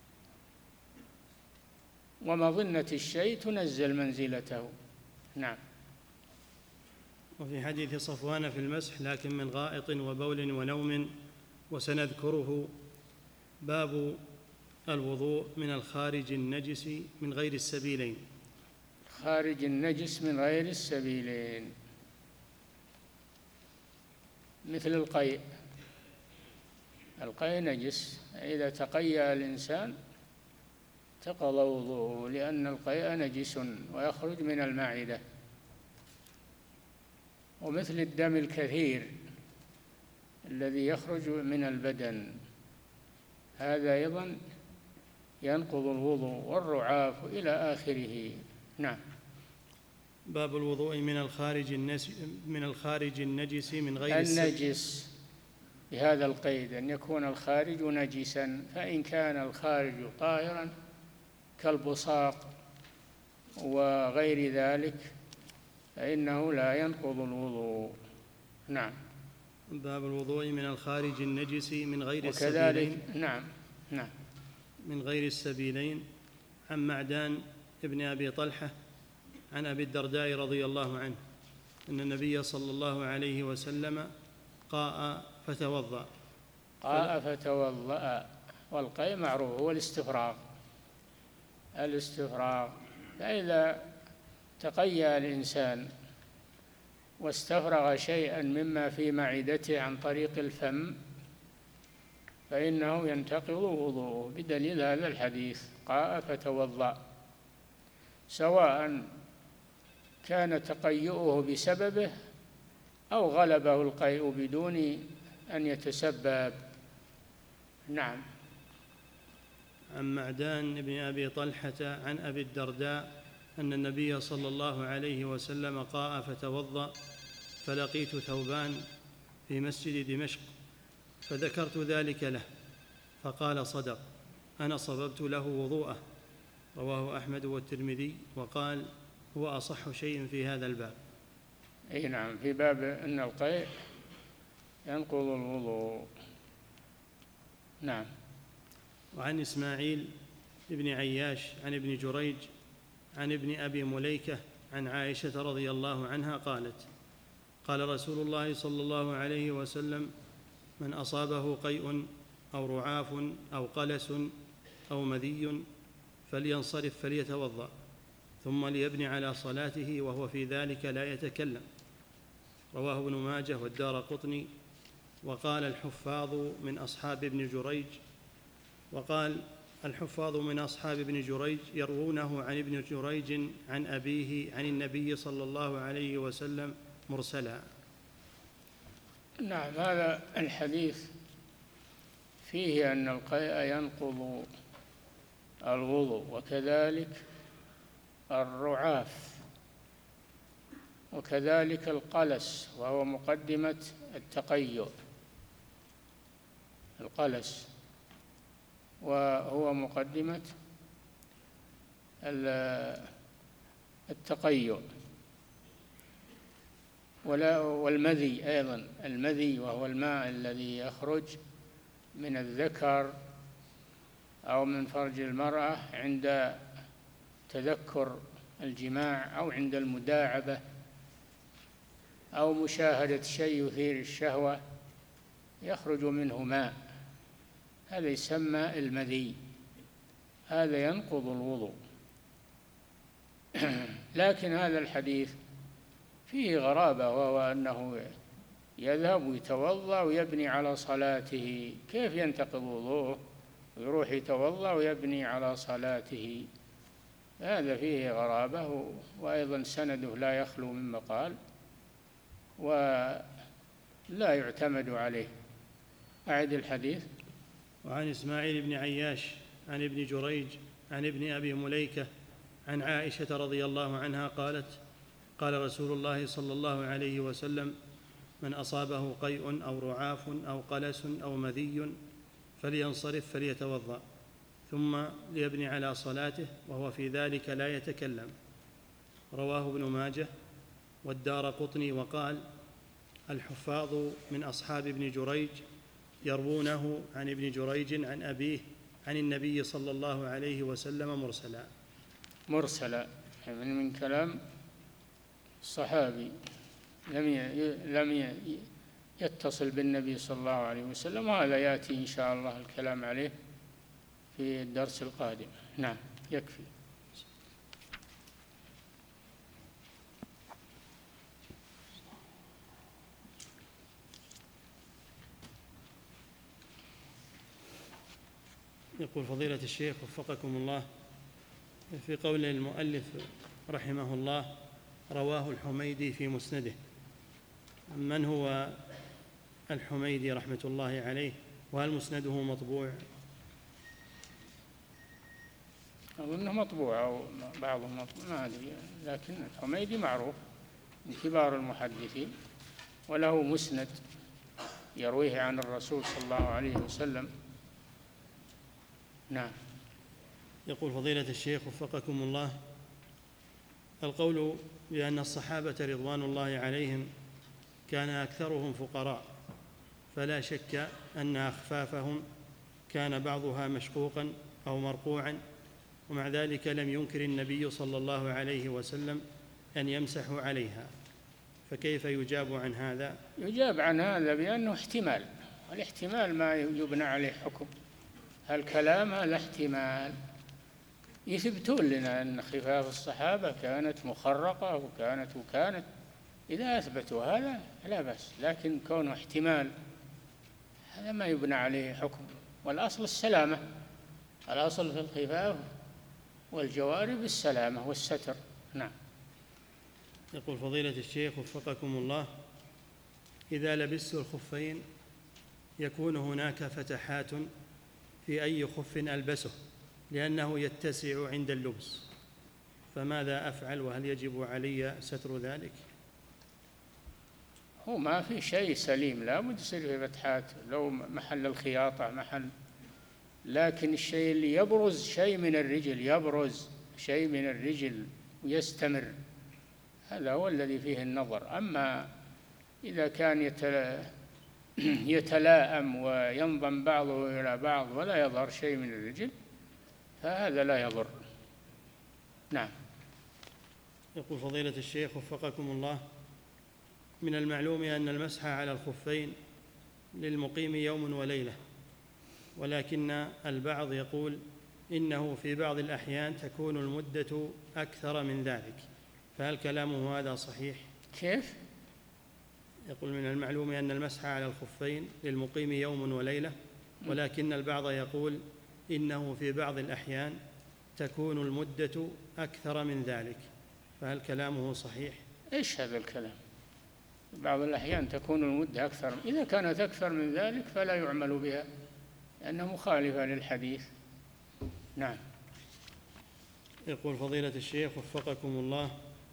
ومظنة الشيء تنزل منزلته. نعم. وفي حديث صفوان في المسح لكن من غائط وبول ونوم، وسنذكره. باب الوضوء من الخارج النجس من غير السبيلين. خارج النجس من غير السبيلين مثل القيء. القيء نجس، إذا تقيأ الإنسان انتقض وضوءه، لأن القيء نجس ويخرج من المعدة. ومثل الدم الكثير الذي يخرج من البدن، هذا أيضا ينقض الوضوء، والرعاف إلى آخره. نعم. باب الوضوء من الخارج من الخارج النجس من غير النجس بهذا القيد، أن يكون الخارج نجسا، فإن كان الخارج طاهرا كالبصاق وغير ذلك فإنه لا ينقض الوضوء. نعم. باب الوضوء من الخارج النجس من غير وكذلك السبيلين. نعم نعم من غير السبيلين. عن معدان ابن أبي طلحة عن أبي الدرداء رضي الله عنه أن النبي صلى الله عليه وسلم قاء فتوضأ. قاء فتوضأ، والقيء معروف هو الاستفراغ الاستفراغ فإذا تقيأ الإنسان واستفرغ شيئا مما في معدته عن طريق الفم فإنه ينتقض وضوءه، بدليل هذا الحديث قاء فتوضأ، سواء كان تقيؤه بسببه أو غلبه القيء بدون أن يتسبب. نعم. عن معدان بن أبي طلحة عن أبي الدرداء أن النبي صلى الله عليه وسلم قاء فتوضأ، فلقيت ثوبان في مسجد دمشق فذكرت ذلك له فقال صدق، أنا صببت له وضوءه. رواه أحمد والترمذي وقال هو أصح شيء في هذا الباب. أي نعم، في باب أن القيء ينقض الوضوء. نعم. وعن إسماعيل ابن عياش عن ابن جريج عن ابن أبي مليكة عن عائشة رضي الله عنها قالت قال رسول الله صلى الله عليه وسلم من أصابه قيء أو رعاف أو قلس أو مذي فلينصرف فليتوضأ ثم ليبني على صلاته وهو في ذلك لا يتكلم. رواه ابن ماجه والدارقطني. وقال الحفاظ من أصحاب ابن جريج وقال الحفاظ من أصحاب ابن جريج يروونه عن ابن جريج عن أبيه عن النبي صلى الله عليه وسلم مرسلا. نعم. هذا الحديث فيه أن القيء ينقض الوضوء، وكذلك الرعاف، وكذلك القلس وهو مقدمة التقيؤ، القلس وهو مقدمة التقيؤ، والمذي أيضا، المذي وهو الماء الذي يخرج من الذكر أو من فرج المرأة عند تذكر الجماع أو عند المداعبة أو مشاهدة شيء يثير الشهوة يخرج منه ماء، هذا يسمى المذي، هذا ينقض الوضوء. لكن هذا الحديث فيه غرابة، وهو أنه يذهب ويتوضأ ويبني على صلاته. كيف ينتقض وضوءه ويروح يتوضأ ويبني على صلاته؟ هذا فيه غرابة، وأيضا سنده لا يخلو من مقال ولا يعتمد عليه. أعد الحديث. وعن إسماعيل بن عياش عن ابن جريج عن ابن أبي مليكة عن عائشة رضي الله عنها قالت: قال رسول الله صلى الله عليه وسلم: من أصابه قيء أو رعاف أو قلس أو مذي فلينصرف فليتوضأ ثم ليبني على صلاته وهو في ذلك لا يتكلم. رواه ابن ماجه والدارقطني وقال: الحفاظ من أصحاب ابن جريج يروونه عن ابن جريج عن أبيه عن النبي صلى الله عليه وسلم مرسلا. مرسلا يعني من كلام الصحابي لم لم يتصل بالنبي صلى الله عليه وسلم، وهذا يأتي إن شاء الله الكلام عليه في الدرس القادم. نعم، يكفي. يقول فضيلة الشيخ وفقكم الله، في قول المؤلف رحمه الله: رواه الحميدي في مسنده، من هو الحميدي رحمة الله عليه؟ وهل مسنده مطبوع؟ أظنه مطبوع أو بعضهم مطبوع، ما أدري، لكن الحميدي معروف من كبار المحدثين وله مسند يرويه عن الرسول صلى الله عليه وسلم. نعم. يقول فضيلة الشيخ وفقكم الله: القول بأن الصحابة رضوان الله عليهم كان أكثرهم فقراء، فلا شك أن أخفافهم كان بعضها مشقوقا أو مرقوعا، ومع ذلك لم ينكر النبي صلى الله عليه وسلم أن يمسحوا عليها، فكيف يجاب عن هذا؟ يجاب عن هذا بأنه احتمال، والاحتمال ما يبنى عليه حكم. الكلام هذا احتمال، يثبتون لنا أن خفاف الصحابة كانت مخرقة وكانت وكانت، إذا أثبتوا هذا لا بأس، لكن كونه احتمال هذا ما يبنى عليه حكم. والأصل السلامة، الأصل في الخفاف والجوارب السلامة والستر. نعم. يقول فضيلة الشيخ وفقكم الله: إذا لبست الخفين يكون هناك فتحات في أي خف ألبسه لأنه يتسع عند اللبس، فماذا أفعل؟ وهل يجب علي ستر ذلك؟ هو ما في شيء سليم لا بد يصير في فتحات، لو محل الخياطة محل، لكن الشيء اللي يبرز شيء من الرجل، يبرز شيء من الرجل ويستمر، هذا هو الذي فيه النظر. أما إذا كان يتلاءم وينضم بعضه إلى بعض ولا يظهر شيء من الرجل فهذا لا يضر. نعم. يقول فضيلة الشيخ وفقكم الله: من المعلوم أن المسح على الخفين للمقيم يوم وليلة، ولكن البعض يقول إنه في بعض الأحيان تكون المدة أكثر من ذلك، فهل كلامه هذا صحيح؟ كيف؟ يقول من المعلوم أن المسح على الخفين للمقيم يوم وليلة، ولكن البعض يقول إنه في بعض الأحيان تكون المدة أكثر من ذلك، فهل كلامه صحيح؟ إيش هذا الكلام؟ بعض الأحيان تكون المدة أكثر، إذا كانت أكثر من ذلك فلا يعمل بها لأنها مخالفة للحديث. نعم. يقول فضيلة الشيخ وفقكم الله: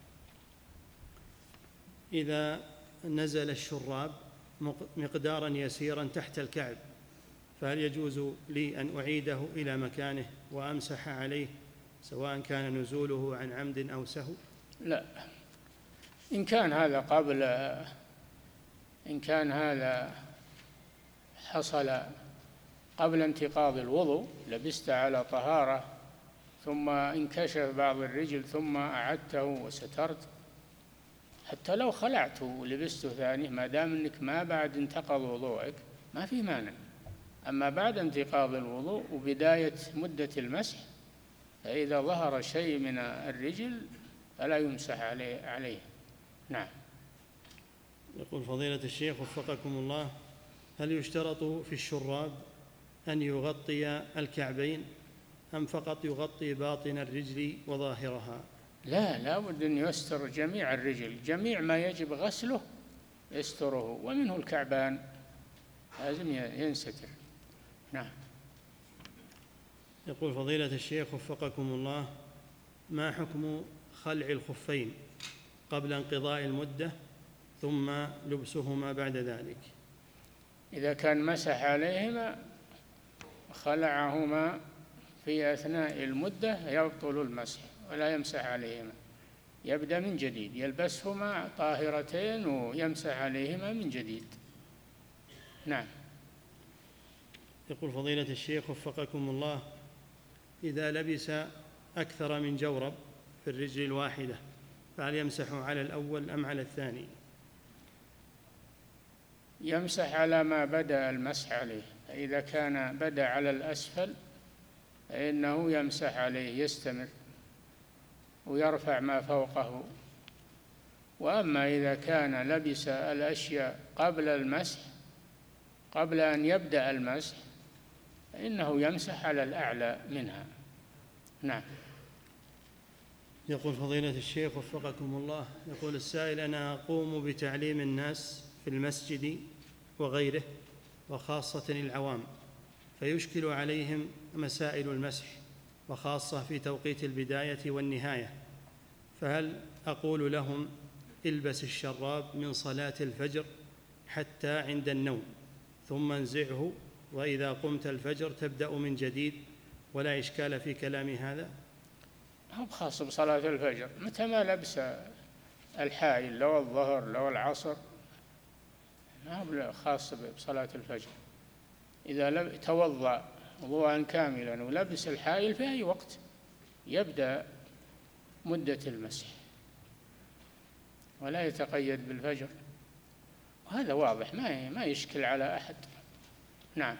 إذا نزل الشراب مقدارا يسيرا تحت الكعب فهل يجوز لي أن أعيده إلى مكانه وأمسح عليه سواء كان نزوله عن عمد أو سهو؟ لا، إن كان هذا قبل إن كان هذا حصل قبل انتقاض الوضوء، لبست على طهارة ثم انكشف بعض الرجل ثم أعدته وسترت، حتى لو خلعته ولبسته ثاني ما دام أنك ما بعد انتقض وضوءك ما في مانع. أما بعد انتقاض الوضوء وبداية مدة المسح فإذا ظهر شيء من الرجل فلا يمسح عليه, عليه. نعم. يقول فضيلة الشيخ وفقكم الله: هل يشترط في الشراب أن يغطي الكعبين أم فقط يغطي باطن الرجل وظاهرها؟ لا، لا بد أن يستر جميع الرجل، جميع ما يجب غسله يستره، ومنه الكعبان لازم ينستر. نعم. يقول فضيلة الشيخ وفقكم الله: ما حكم خلع الخفين قبل انقضاء المدة ثم لبسهما بعد ذلك؟ إذا كان مسح عليهما خلعهما في أثناء المدة يبطل المسح ولا يمسح عليهما، يبدأ من جديد، يلبسهما طاهرتين ويمسح عليهما من جديد. نعم. يقول فضيلة الشيخ وفقكم الله: إذا لبس أكثر من جورب في الرجل الواحدة فهل يمسح على الأول أم على الثاني؟ يمسح على ما بدأ المسح عليه، إذا كان بدأ على الأسفل فإنه يمسح عليه، يستمر ويرفع ما فوقه. وأما إذا كان لبس الأشياء قبل المسح، قبل أن يبدأ المسح، فإنه يمسح على الأعلى منها. نعم. يقول فضيلة الشيخ وفقكم الله: يقول السائل: أنا أقوم بتعليم الناس في المسجد وغيره وخاصة العوام، فيشكل عليهم مسائل المسح وخاصة في توقيت البداية والنهاية، فهل أقول لهم البس الشراب من صلاة الفجر حتى عند النوم ثم انزعه وإذا قمت الفجر تبدأ من جديد ولا إشكال في كلام هذا؟ هو خاص بصلاة الفجر، متى ما لبس الحائل لو الظهر لو العصر، ما هو خاص بصلاة الفجر. إذا توضأ وضوءا كاملا ولبس الحائل في أي وقت يبدأ مدة المسح ولا يتقيد بالفجر، وهذا واضح ما ما يشكل على أحد. نعم.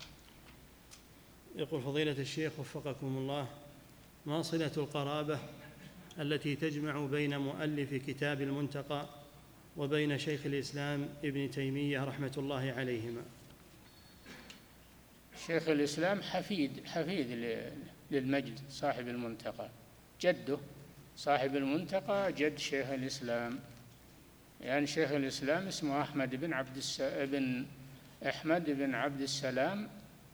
يقول فضيلة الشيخ وفقكم الله: ما صلة القرابة التي تجمع بين مؤلف كتاب المنتقى وبين شيخ الإسلام ابن تيمية رحمة الله عليهما؟ شيخ الإسلام حفيد حفيد للمجد صاحب المنتقى، جده صاحب المنتقى جد شيخ الإسلام، يعني شيخ الإسلام اسمه أحمد بن عبد الس... بن أحمد بن عبد السلام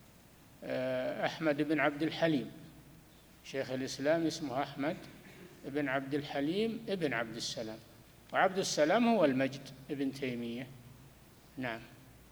أحمد بن عبد الحليم. شيخ الإسلام اسمه أحمد بن عبد الحليم ابن عبد السلام، وعبد السلام هو المجد ابن تيمية. نعم.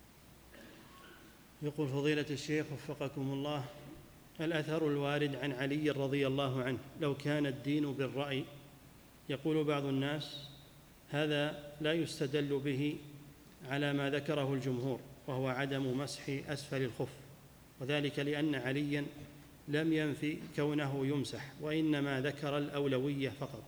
يقول فضيلة الشيخ وفقكم الله: الأثر الوارد عن علي رضي الله عنه لو كان الدين بالرأي، يقول بعض الناس هذا لا يستدل به على ما ذكره الجمهور وهو عدم مسح أسفل الخف، وذلك لأن عليا لم ينفي كونه يمسح وإنما ذكر الأولوية فقط.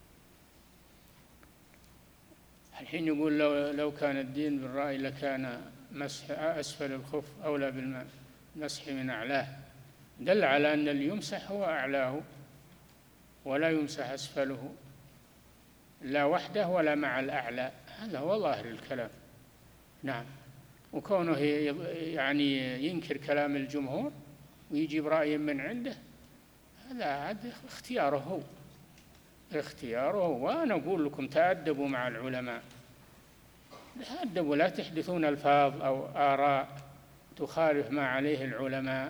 الحين يقول لو, لو كان الدين بالرأي لكان مسح أسفل الخف أولى بالمسح من أعلاه، دل على أن اللي يمسح هو أعلاه ولا يمسح أسفله، لا وحده ولا مع الأعلى، هذا هو ظاهر الكلام. نعم. وكونه يعني ينكر كلام الجمهور ويجيب رأي من عنده، هذا هذا اختياره هو اختياره وأنا أقول لكم تأدبوا مع العلماء، تأدبوا، لا تحدثون ألفاظ أو آراء تخالف ما عليه العلماء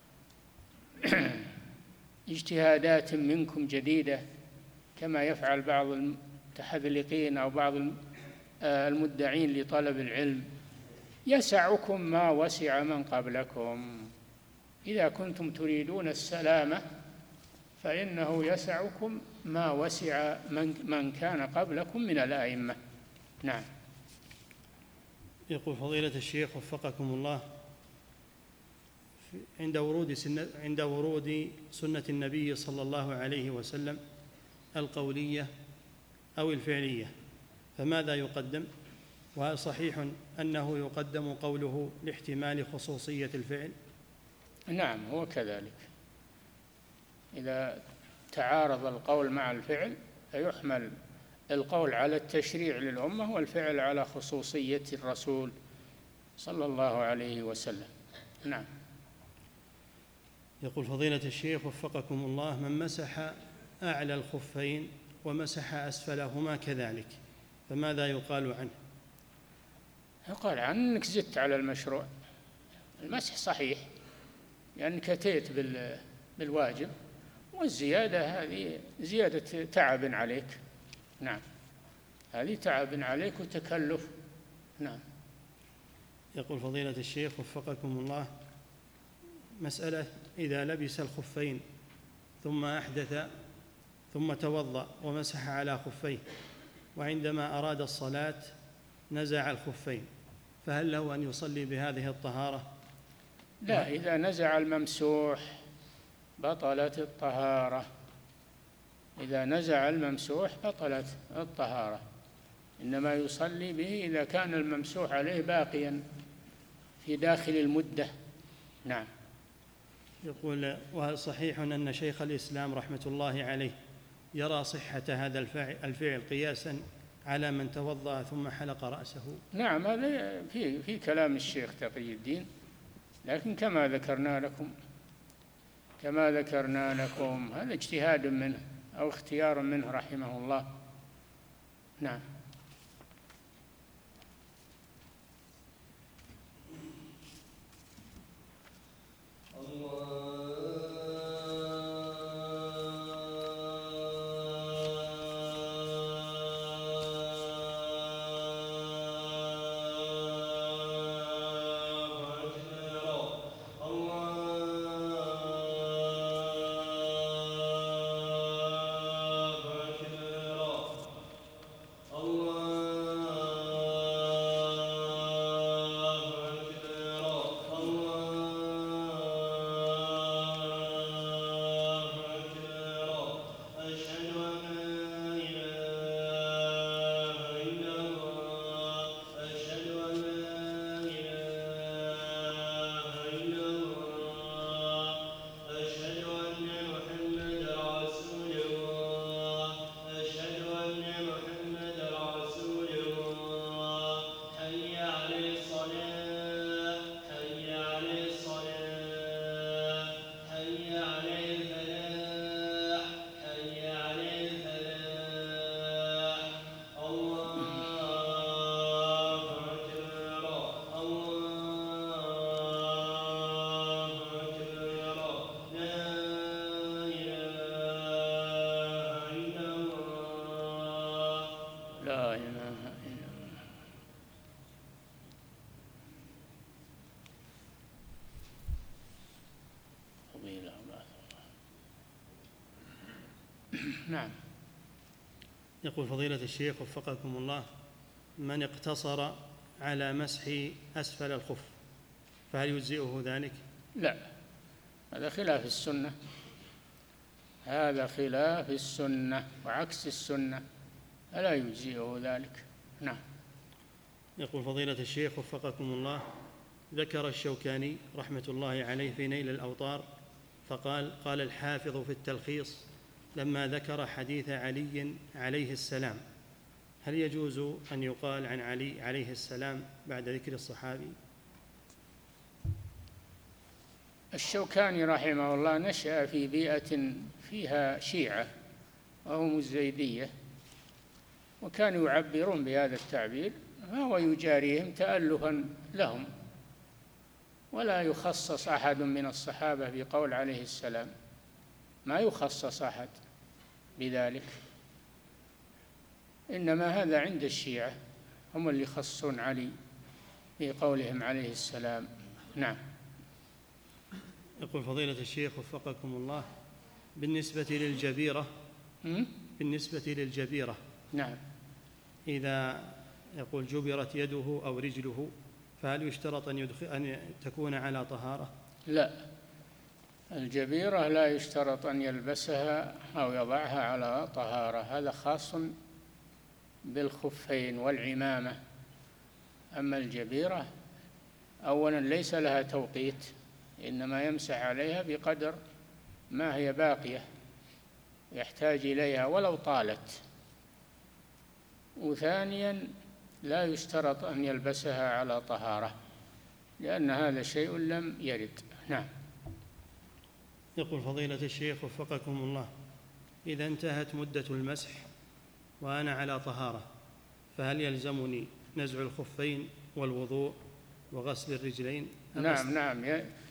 اجتهادات منكم جديدة كما يفعل بعض المتحذلقين أو بعض المدعين لطلب العلم. يسعكم ما وسع من قبلكم، إذا كنتم تريدون السلامة فإنه يسعكم ما وسع من كان قبلكم من الأئمة. نعم. يقول فضيلة الشيخ وفقكم الله: عند ورود سنة, عند ورود سنة النبي صلى الله عليه وسلم القولية أو الفعلية فماذا يقدم؟ وهل صحيح أنه يقدم قوله لاحتمال خصوصية الفعل؟ نعم، هو كذلك، إذا تعارض القول مع الفعل فيحمل القول على التشريع للأمة والفعل على خصوصية الرسول صلى الله عليه وسلم. نعم. يقول فضيلة الشيخ وفقكم الله: من مسح أعلى الخفين ومسح أسفلهما كذلك فماذا يقال عنه؟ يقال عنه أنك زدت على المشروع. المسح صحيح لأنك أتيت بالواجب، والزيادة هذه زيادة تعب عليك. نعم، هذه تعب عليك وتكلف. نعم. يقول فضيلة الشيخ وفقكم الله، مسألة إذا لبس الخفين ثم أحدث ثم توضأ ومسح على خفيه، وعندما أراد الصلاة نزع الخفين، فهل له أن يصلي بهذه الطهارة؟ لا، إذا نزع الممسوح بطلت الطهارة. إذا نزع الممسوح بطلت الطهارة، إنما يصلي به إذا كان الممسوح عليه باقيا في داخل المدة. نعم. يقول: وهل صحيح أن شيخ الإسلام رحمة الله عليه يرى صحة هذا الفعل قياسا على من توضأ ثم حلق رأسه؟ نعم، هذا في في كلام الشيخ تقي الدين، لكن كما ذكرنا لكم كما ذكرنا لكم هذا اجتهاد منه أو اختيار منه رحمه الله. نعم. لا إله إلا الله. فضيلة الله. نعم. يقول فضيلة الشيخ وفقكم الله: من اقتصر على مسح أسفل الخف فهل يجزئه ذلك؟ لا، هذا خلاف السنة، هذا خلاف السنة وعكس السنة، فلا يجزئه ذلك. نعم. يقول فضيلة الشيخ وفقكم الله: ذكر الشوكاني رحمة الله عليه في نيل الأوطار فقال: قال الحافظ في التلخيص لما ذكر حديث علي عليه السلام: هل يجوز أن يقال عن علي عليه السلام بعد ذكر الصحابي؟ الشوكاني رحمه الله نشأ في بيئة فيها شيعة وهم الزيدية، وكانوا يعبرون بهذا التعبير، فهو يجاريهم تألفا لهم، ولا يخصص أحد من الصحابة بقول عليه السلام، ما يخصص أحد بذلك، إنما هذا عند الشيعة هم اللي يخصون علي بقولهم عليه السلام. نعم. يقول فضيلة الشيخ وفقكم الله: بالنسبة للجبيرة م? بالنسبة للجبيرة نعم. إذا يقول جبرت يده أو رجله فهل يشترط أن, يدخل أن تكون على طهارة؟ لا، الجبيرة لا يشترط أن يلبسها أو يضعها على طهارة، هذا خاص بالخفين والعمامة. أما الجبيرة أولا ليس لها توقيت، إنما يمسح عليها بقدر ما هي باقية يحتاج إليها ولو طالت، وثانيا لا يشترط أن يلبسها على طهارة، لأن هذا شيء لم يرد. نعم. يقول فضيلة الشيخ وفقكم الله: إذا انتهت مدة المسح وأنا على طهارة فهل يلزمني نزع الخفين والوضوء وغسل الرجلين؟ نعم نعم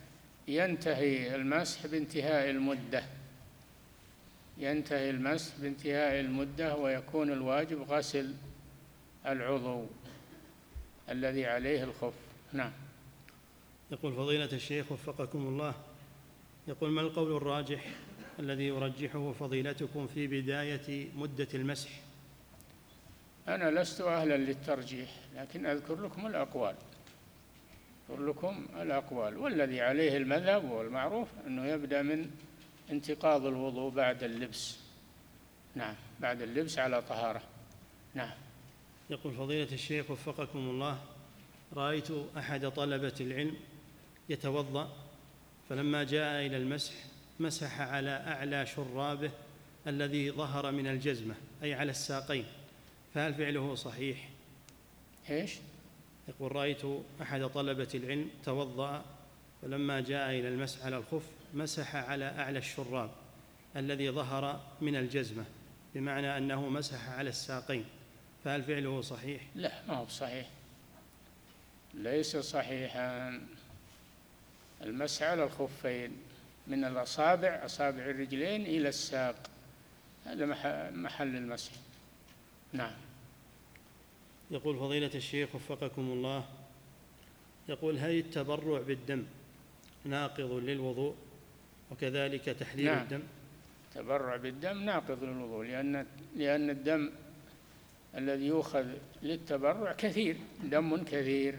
ينتهي المسح بانتهاء المدة ينتهي المسح بانتهاء المدة ويكون الواجب غسل العضو الذي عليه الخف. نعم. يقول فضيلة الشيخ وفقكم الله، يقول ما القول الراجح الذي يرجحه فضيلتكم في بداية مدة المسح؟ أنا لست أهلا للترجيح، لكن أذكر لكم الأقوال أذكر لكم الأقوال والذي عليه المذهب والمعروف أنه يبدأ من انتقاض الوضوء بعد اللبس. نعم، بعد اللبس على طهارة. نعم. يقول فضيلة الشيخ وفقكم الله، رأيت أحد طلبة العلم يتوضأ فلما جاء إلى المسح مسح على أعلى شرابه الذي ظهر من الجزمة، أي على الساقين، فهل فعله صحيح؟ إيش؟ يقول رأيت أحد طلبة العلم توضأ فلما جاء إلى المسح على الخف مسح على أعلى الشراب الذي ظهر من الجزمة، بمعنى أنه مسح على الساقين، فهل فعله صحيح؟ لا، ما هو صحيح، ليس صحيحا. المسح على الخفين من الأصابع أصابع الرجلين إلى الساق، هذا محل المسح. نعم. يقول فضيلة الشيخ وفقكم الله، يقول هل التبرع بالدم ناقض للوضوء وكذلك تحليل نعم. الدم؟ التبرع بالدم ناقض للوضوء، لأن لأن الدم الذي يؤخذ للتبرع كثير، دم كثير،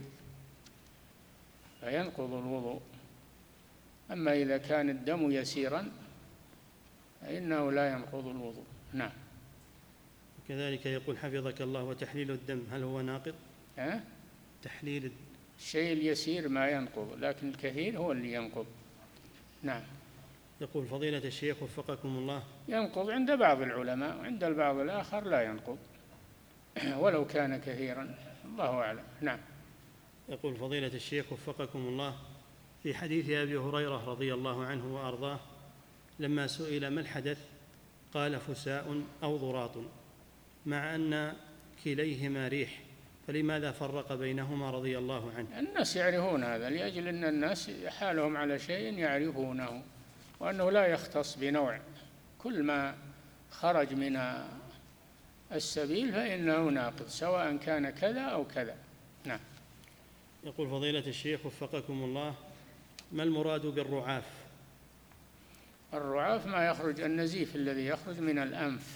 فينقض الوضوء. أما إذا كان الدم يسيرا فإنه لا ينقض الوضوء. نعم. كذلك يقول حفظك الله وتحليل الدم هل هو ناقض؟ أه؟ تحليل الدم الشيء اليسير ما ينقض، لكن الكثير هو اللي ينقض. نعم. يقول فضيلة الشيخ وفقكم الله، ينقض عند بعض العلماء وعند البعض الآخر لا ينقض ولو كان كثيرا، الله أعلم. نعم. يقول فضيلة الشيخ وفقكم الله، في حديث أبي هريرة رضي الله عنه وأرضاه لما سئل ما الحدث قال فساء أو ضراط، مع أن كليهما ريح، فلماذا فرق بينهما رضي الله عنه؟ الناس يعرفون هذا، لأجل أن الناس حالهم على شيء يعرفونه، وأنه لا يختص بنوع، كل ما خرج من السبيل فإنه ناقض، سواء كان كذا أو كذا. نعم. يقول فضيلة الشيخ وفقكم الله، ما المراد بالرعاف؟ الرعاف ما يخرج، النزيف الذي يخرج من الأنف،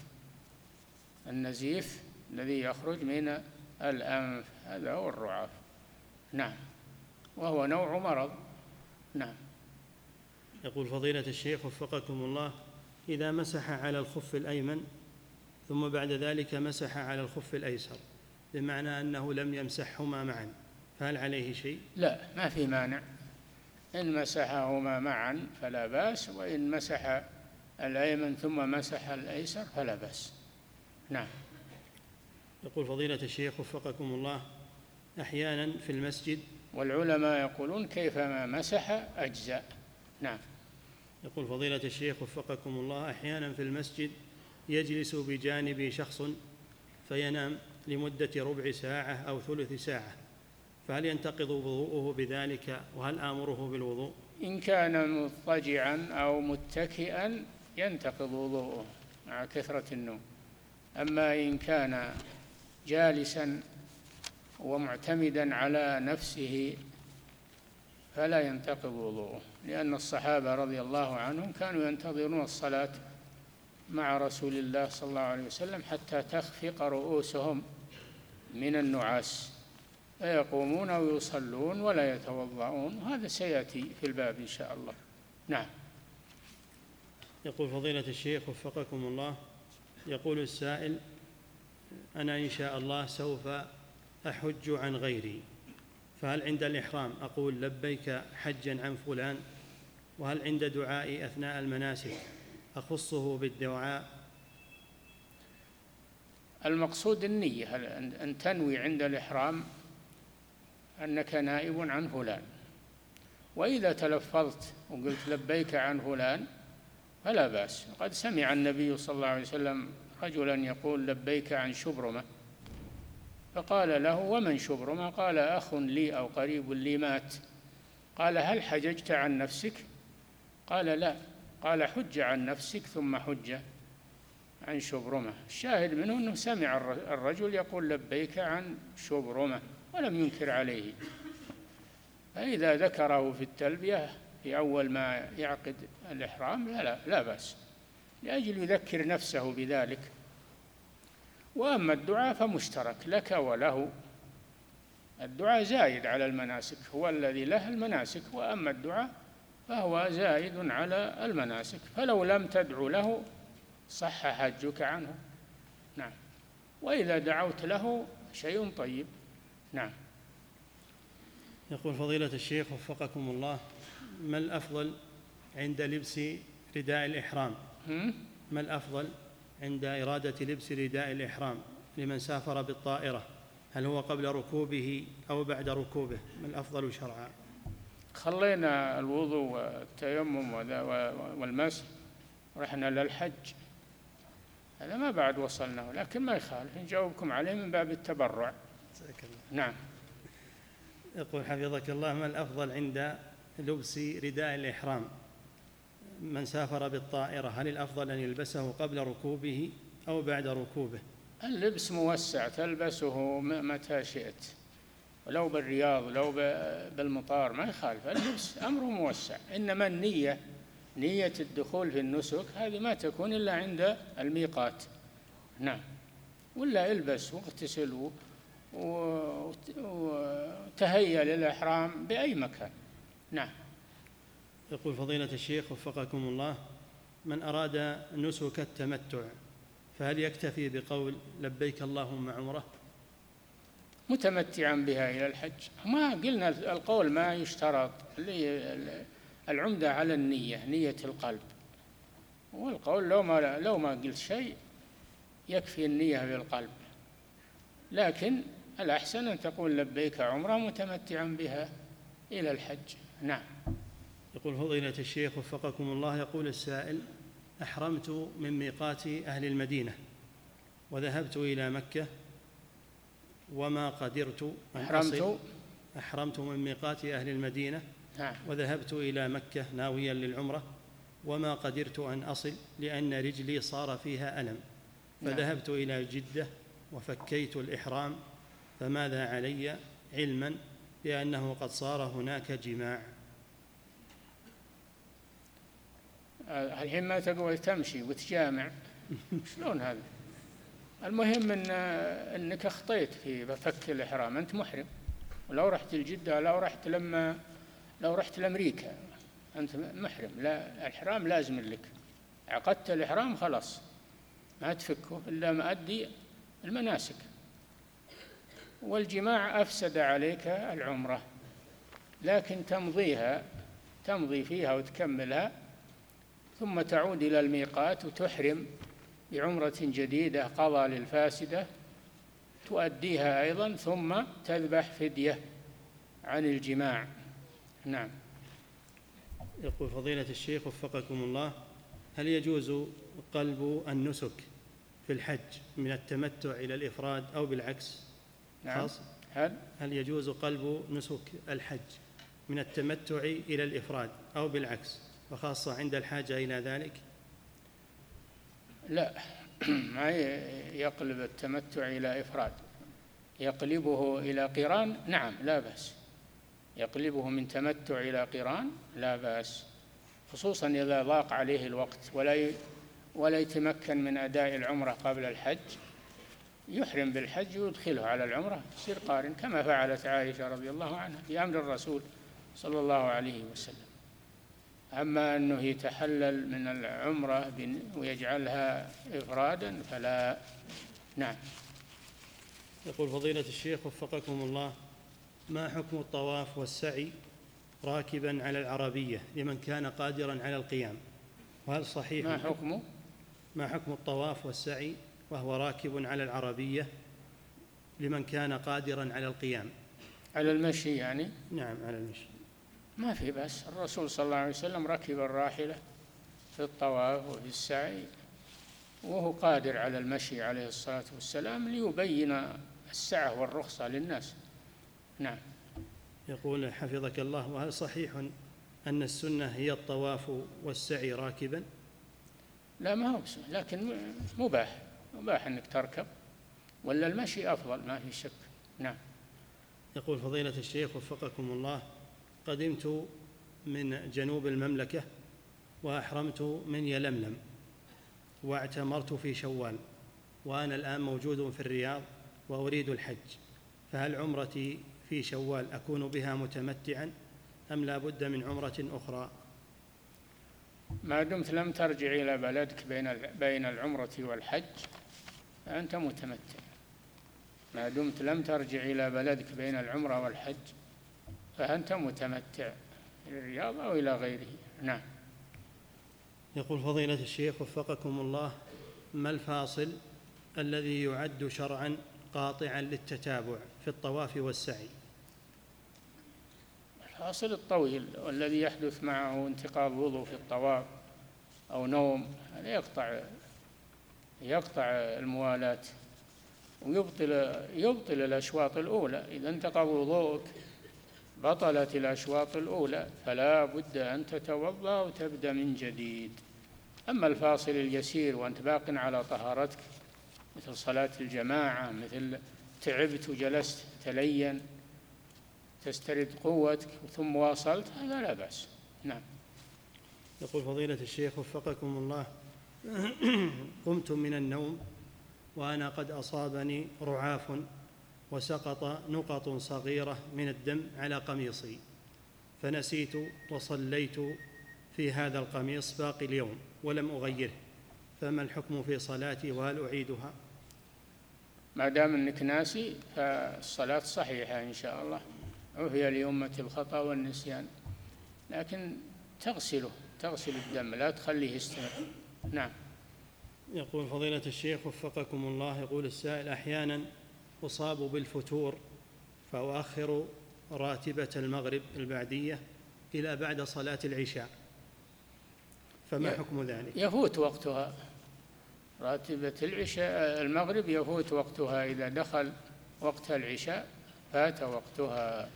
النزيف الذي يخرج من الأنف، هذا هو الرعاف. نعم. وهو نوع مرض. نعم. يقول فضيلة الشيخ وفقكم الله، إذا مسح على الخف الأيمن ثم بعد ذلك مسح على الخف الأيسر، بمعنى أنه لم يمسحهما معا، فهل عليه شيء؟ لا، ما في مانع، إن مسحهما معا فلا بأس، وإن مسح الأيمن ثم مسح الأيسر فلا بأس. نعم. يقول فضيلة الشيخ وفقكم الله، أحيانا في المسجد، والعلماء يقولون كيفما مسح أجزاء. نعم. يقول فضيلة الشيخ وفقكم الله، أحيانا في المسجد يجلس بجانبي شخص فينام لمدة ربع ساعة أو ثلث ساعة، فهل ينتقض وضوءه بذلك وهل آمره بالوضوء؟ إن كان مضطجعا أو متكئا ينتقض وضوءه مع كثرة النوم، أما إن كان جالسا ومعتمدا على نفسه فلا ينتقض وضوءه، لأن الصحابة رضي الله عنهم كانوا ينتظرون الصلاة مع رسول الله صلى الله عليه وسلم حتى تخفق رؤوسهم من النعاس، فيقومون ويصلون ولا يتوضؤون، وهذا سيأتي في الباب إن شاء الله. نعم. يقول فضيلة الشيخ وفقكم الله، يقول السائل: أنا إن شاء الله سوف أحج عن غيري، فهل عند الإحرام أقول لبيك حجا عن فلان؟ وهل عند دعائي أثناء المناسك أخصه بالدعاء؟ المقصود النية، أن تنوي عند الإحرام أنك نائب عن فلان، وإذا تلفظت وقلت لبيك عن فلان فلا بأس. قد سمع النبي صلى الله عليه وسلم رجلا يقول لبيك عن شبرمة، فقال له: ومن شبرمة؟ قال: أخ لي أو قريب لي مات، قال: هل حججت عن نفسك؟ قال: لا. قال: حج عن نفسك ثم حج عن شبرمة. الشاهد منه أنه سمع الرجل يقول لبيك عن شبرمة ولم ينكر عليه. فإذا ذكره في التلبية في أول ما يعقد الإحرام لا, لا, لا بأس، لأجل يذكر نفسه بذلك. وأما الدعاء فمشترك لك وله، الدعاء زايد على المناسك، هو الذي له المناسك، وأما الدعاء فهو زائد على المناسك، فلو لم تدعو له صح حجك عنه. نعم. وإذا دعوت له شيء طيب. نعم. يقول فضيلة الشيخ وفقكم الله: ما الأفضل عند لبس رداء الإحرام؟ ما الأفضل عند إرادة لبس رداء الإحرام لمن سافر بالطائرة؟ هل هو قبل ركوبه أو بعد ركوبه؟ ما الأفضل شرعا؟ خلينا الوضوء والتيمم والمسح ورحنا للحج، هذا ما بعد وصلنا، لكن ما يخالف نجاوبكم عليه من باب التبرع. نعم. يقول حفظك الله: ما الأفضل عند لبس رداء الإحرام من سافر بالطائرة؟ هل الأفضل أن يلبسه قبل ركوبه أو بعد ركوبه؟ اللبس موسع، تلبسه متى شئت، ولو بالرياض ولو بالمطار ما يخالف، اللبس أمره موسع. إنما النية، نية الدخول في النسك هذه ما تكون إلا عند الميقات. نعم. ولا البس واغتسل وتهيأ للإحرام بأي مكان. نعم. يقول فضيلة الشيخ وفقكم الله: من أراد نسك التمتع فهل يكتفي بقول لبيك اللهم عمره؟ متمتعا بها إلى الحج. ما قلنا القول ما يشترط، العمدة على النية، نية القلب، والقول لو ما لو ما قلت شيء يكفي النية بالقلب، لكن الأحسن أن تقول لبيك عمره متمتعا بها إلى الحج. نعم. يقول فضيلة الشيخ وفقكم الله: يقول السائل: أحرمت من ميقات أهل المدينة وذهبت إلى مكة وما قدرت أن أصل. أحرمت من ميقات أهل المدينة وذهبت إلى مكة ناويا للعمرة وما قدرت أن أصل لأن رجلي صار فيها ألم، فذهبت إلى جدة وفكيت الإحرام، فماذا علي علما بأنه قد صار هناك جماع؟ الحين ما تقوى تمشي وتجامع، شلون هذا؟ المهم إن أنك أخطيت في فك الإحرام، أنت محرم، ولو رحت الجدة لو رحت لما لو رحت لأمريكا أنت محرم، لا الإحرام لازم لك، عقدت الإحرام خلاص ما تفكه إلا ما أدي المناسك. والجماع أفسد عليك العمرة، لكن تمضيها تمضي فيها وتكملها ثم تعود إلى الميقات وتحرم بعمرة جديدة قضى للفاسدة تؤديها أيضا، ثم تذبح فدية عن الجماع. نعم. يقول فضيلة الشيخ وفقكم الله: هل يجوز قلب النسك في الحج من التمتع إلى الإفراد أو بالعكس؟ نعم. هل هل يجوز قلب نسك الحج من التمتع إلى الإفراد أو بالعكس، وخاصة عند الحاجة إلى ذلك؟ لا، ما يقلب التمتع إلى إفراد، يقلبه إلى قران. نعم لا بأس، يقلبه من تمتع إلى قران لا بأس، خصوصا إذا ضاق عليه الوقت ولا ولا يتمكن من أداء العمرة قبل الحج، يحرم بالحج ويدخله على العمرة يصير قارن، كما فعلت عائشة رضي الله عنها بأمر الرسول صلى الله عليه وسلم. أما أنه يتحلل من العمرة ويجعلها إفرادا فلا. نعم. يقول فضيلة الشيخ وفقكم الله: ما حكم الطواف والسعي راكبا على العربية لمن كان قادرا على القيام؟ وهل صحيح ما حكم ما حكم الطواف والسعي وهو راكب على العربية لمن كان قادرا على القيام؟ على المشي يعني؟ نعم على المشي. ما في بأس، الرسول صلى الله عليه وسلم ركب الراحلة في الطواف وفي السعي وهو قادر على المشي عليه الصلاة والسلام، ليبين السعة والرخصة للناس. نعم. يقول حفظك الله: وهل صحيح أن السنة هي الطواف والسعي راكبا؟ لا، ما هو سنة، لكن مباح مباح أنك تركب، ولا المشي أفضل، ما في شك. نعم. يقول فضيلة الشيخ وفقكم الله: قدمت من جنوب المملكة وأحرمت من يلملم واعتمرت في شوال، وأنا الآن موجود في الرياض وأريد الحج، فهل عمرتي في شوال أكون بها متمتعا أم لا بد من عمرة أخرى؟ ما دمت لم ترجع إلى بلدك بين بين العمرة والحج فأنت متمتع. ما دمت لم ترجع إلى بلدك بين العمرة والحج فأنت متمتع إلى الرياض أو إلى غيره. نعم. يقول فضيلة الشيخ وفقكم الله: ما الفاصل الذي يعد شرعا قاطعا للتتابع في الطواف والسعي؟ الفاصل الطويل والذي يحدث معه انتقاض وضوء في الطواف أو نوم، هذا يقطع يقطع الموالاة ويبطل يبطل الأشواط الأولى. إذا انتقض وضوءك بطلت الأشواط الأولى، فلا بد أن تتوضأ وتبدأ من جديد. أما الفاصل اليسير وأنت باق على طهارتك، مثل صلاة الجماعة، مثل تعبت وجلست تلين تسترد قوتك ثم واصلت، هذا لا بأس. نعم. يقول فضيلة الشيخ وفقكم الله: قمت من النوم وأنا قد أصابني رعاف وسقط نقط صغيرة من الدم على قميصي، فنسيت وصليت في هذا القميص باقي اليوم ولم أغيره، فما الحكم في صلاتي وهل أعيدها؟ ما دام أنك ناسي فالصلاة صحيحة إن شاء الله، عفي لأمة الخطأ والنسيان، لكن تغسله تغسل الدم، لا تخليه يستمر. نعم. يقول فضيلة الشيخ وفقكم الله: يقول السائل: أحيانا أصاب بالفتور فأؤخر راتبة المغرب البعدية إلى بعد صلاة العشاء، فما حكم ذلك؟ يفوت وقتها، راتبة العشاء المغرب يفوت وقتها، إذا دخل وقت العشاء فات وقتها،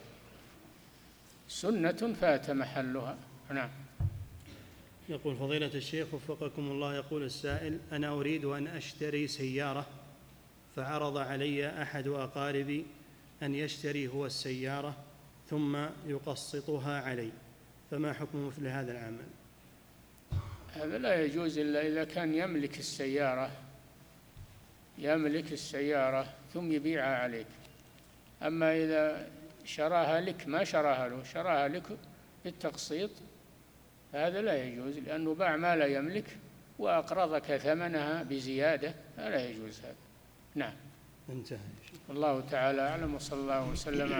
سنة فات محلها. نعم. يقول فضيلة الشيخ وفقكم الله: يقول السائل: أنا أريد أن أشتري سيارة، فعرض علي أحد أقاربي أن يشتري هو السيارة ثم يقسطها علي، فما حكم مثل هذا العمل؟ هذا لا يجوز إلا إذا كان يملك السيارة يملك السيارة ثم يبيعها عليك. أما إذا شراها لك، ما شراها له، شراها لك بالتقسيط، هذا لا يجوز، لأنه باع ما لا يملك وأقرضك ثمنها بزيادة، فلا يجوز هذا. نعم. انتهى. والله تعالى أعلم، وصلى الله وسلم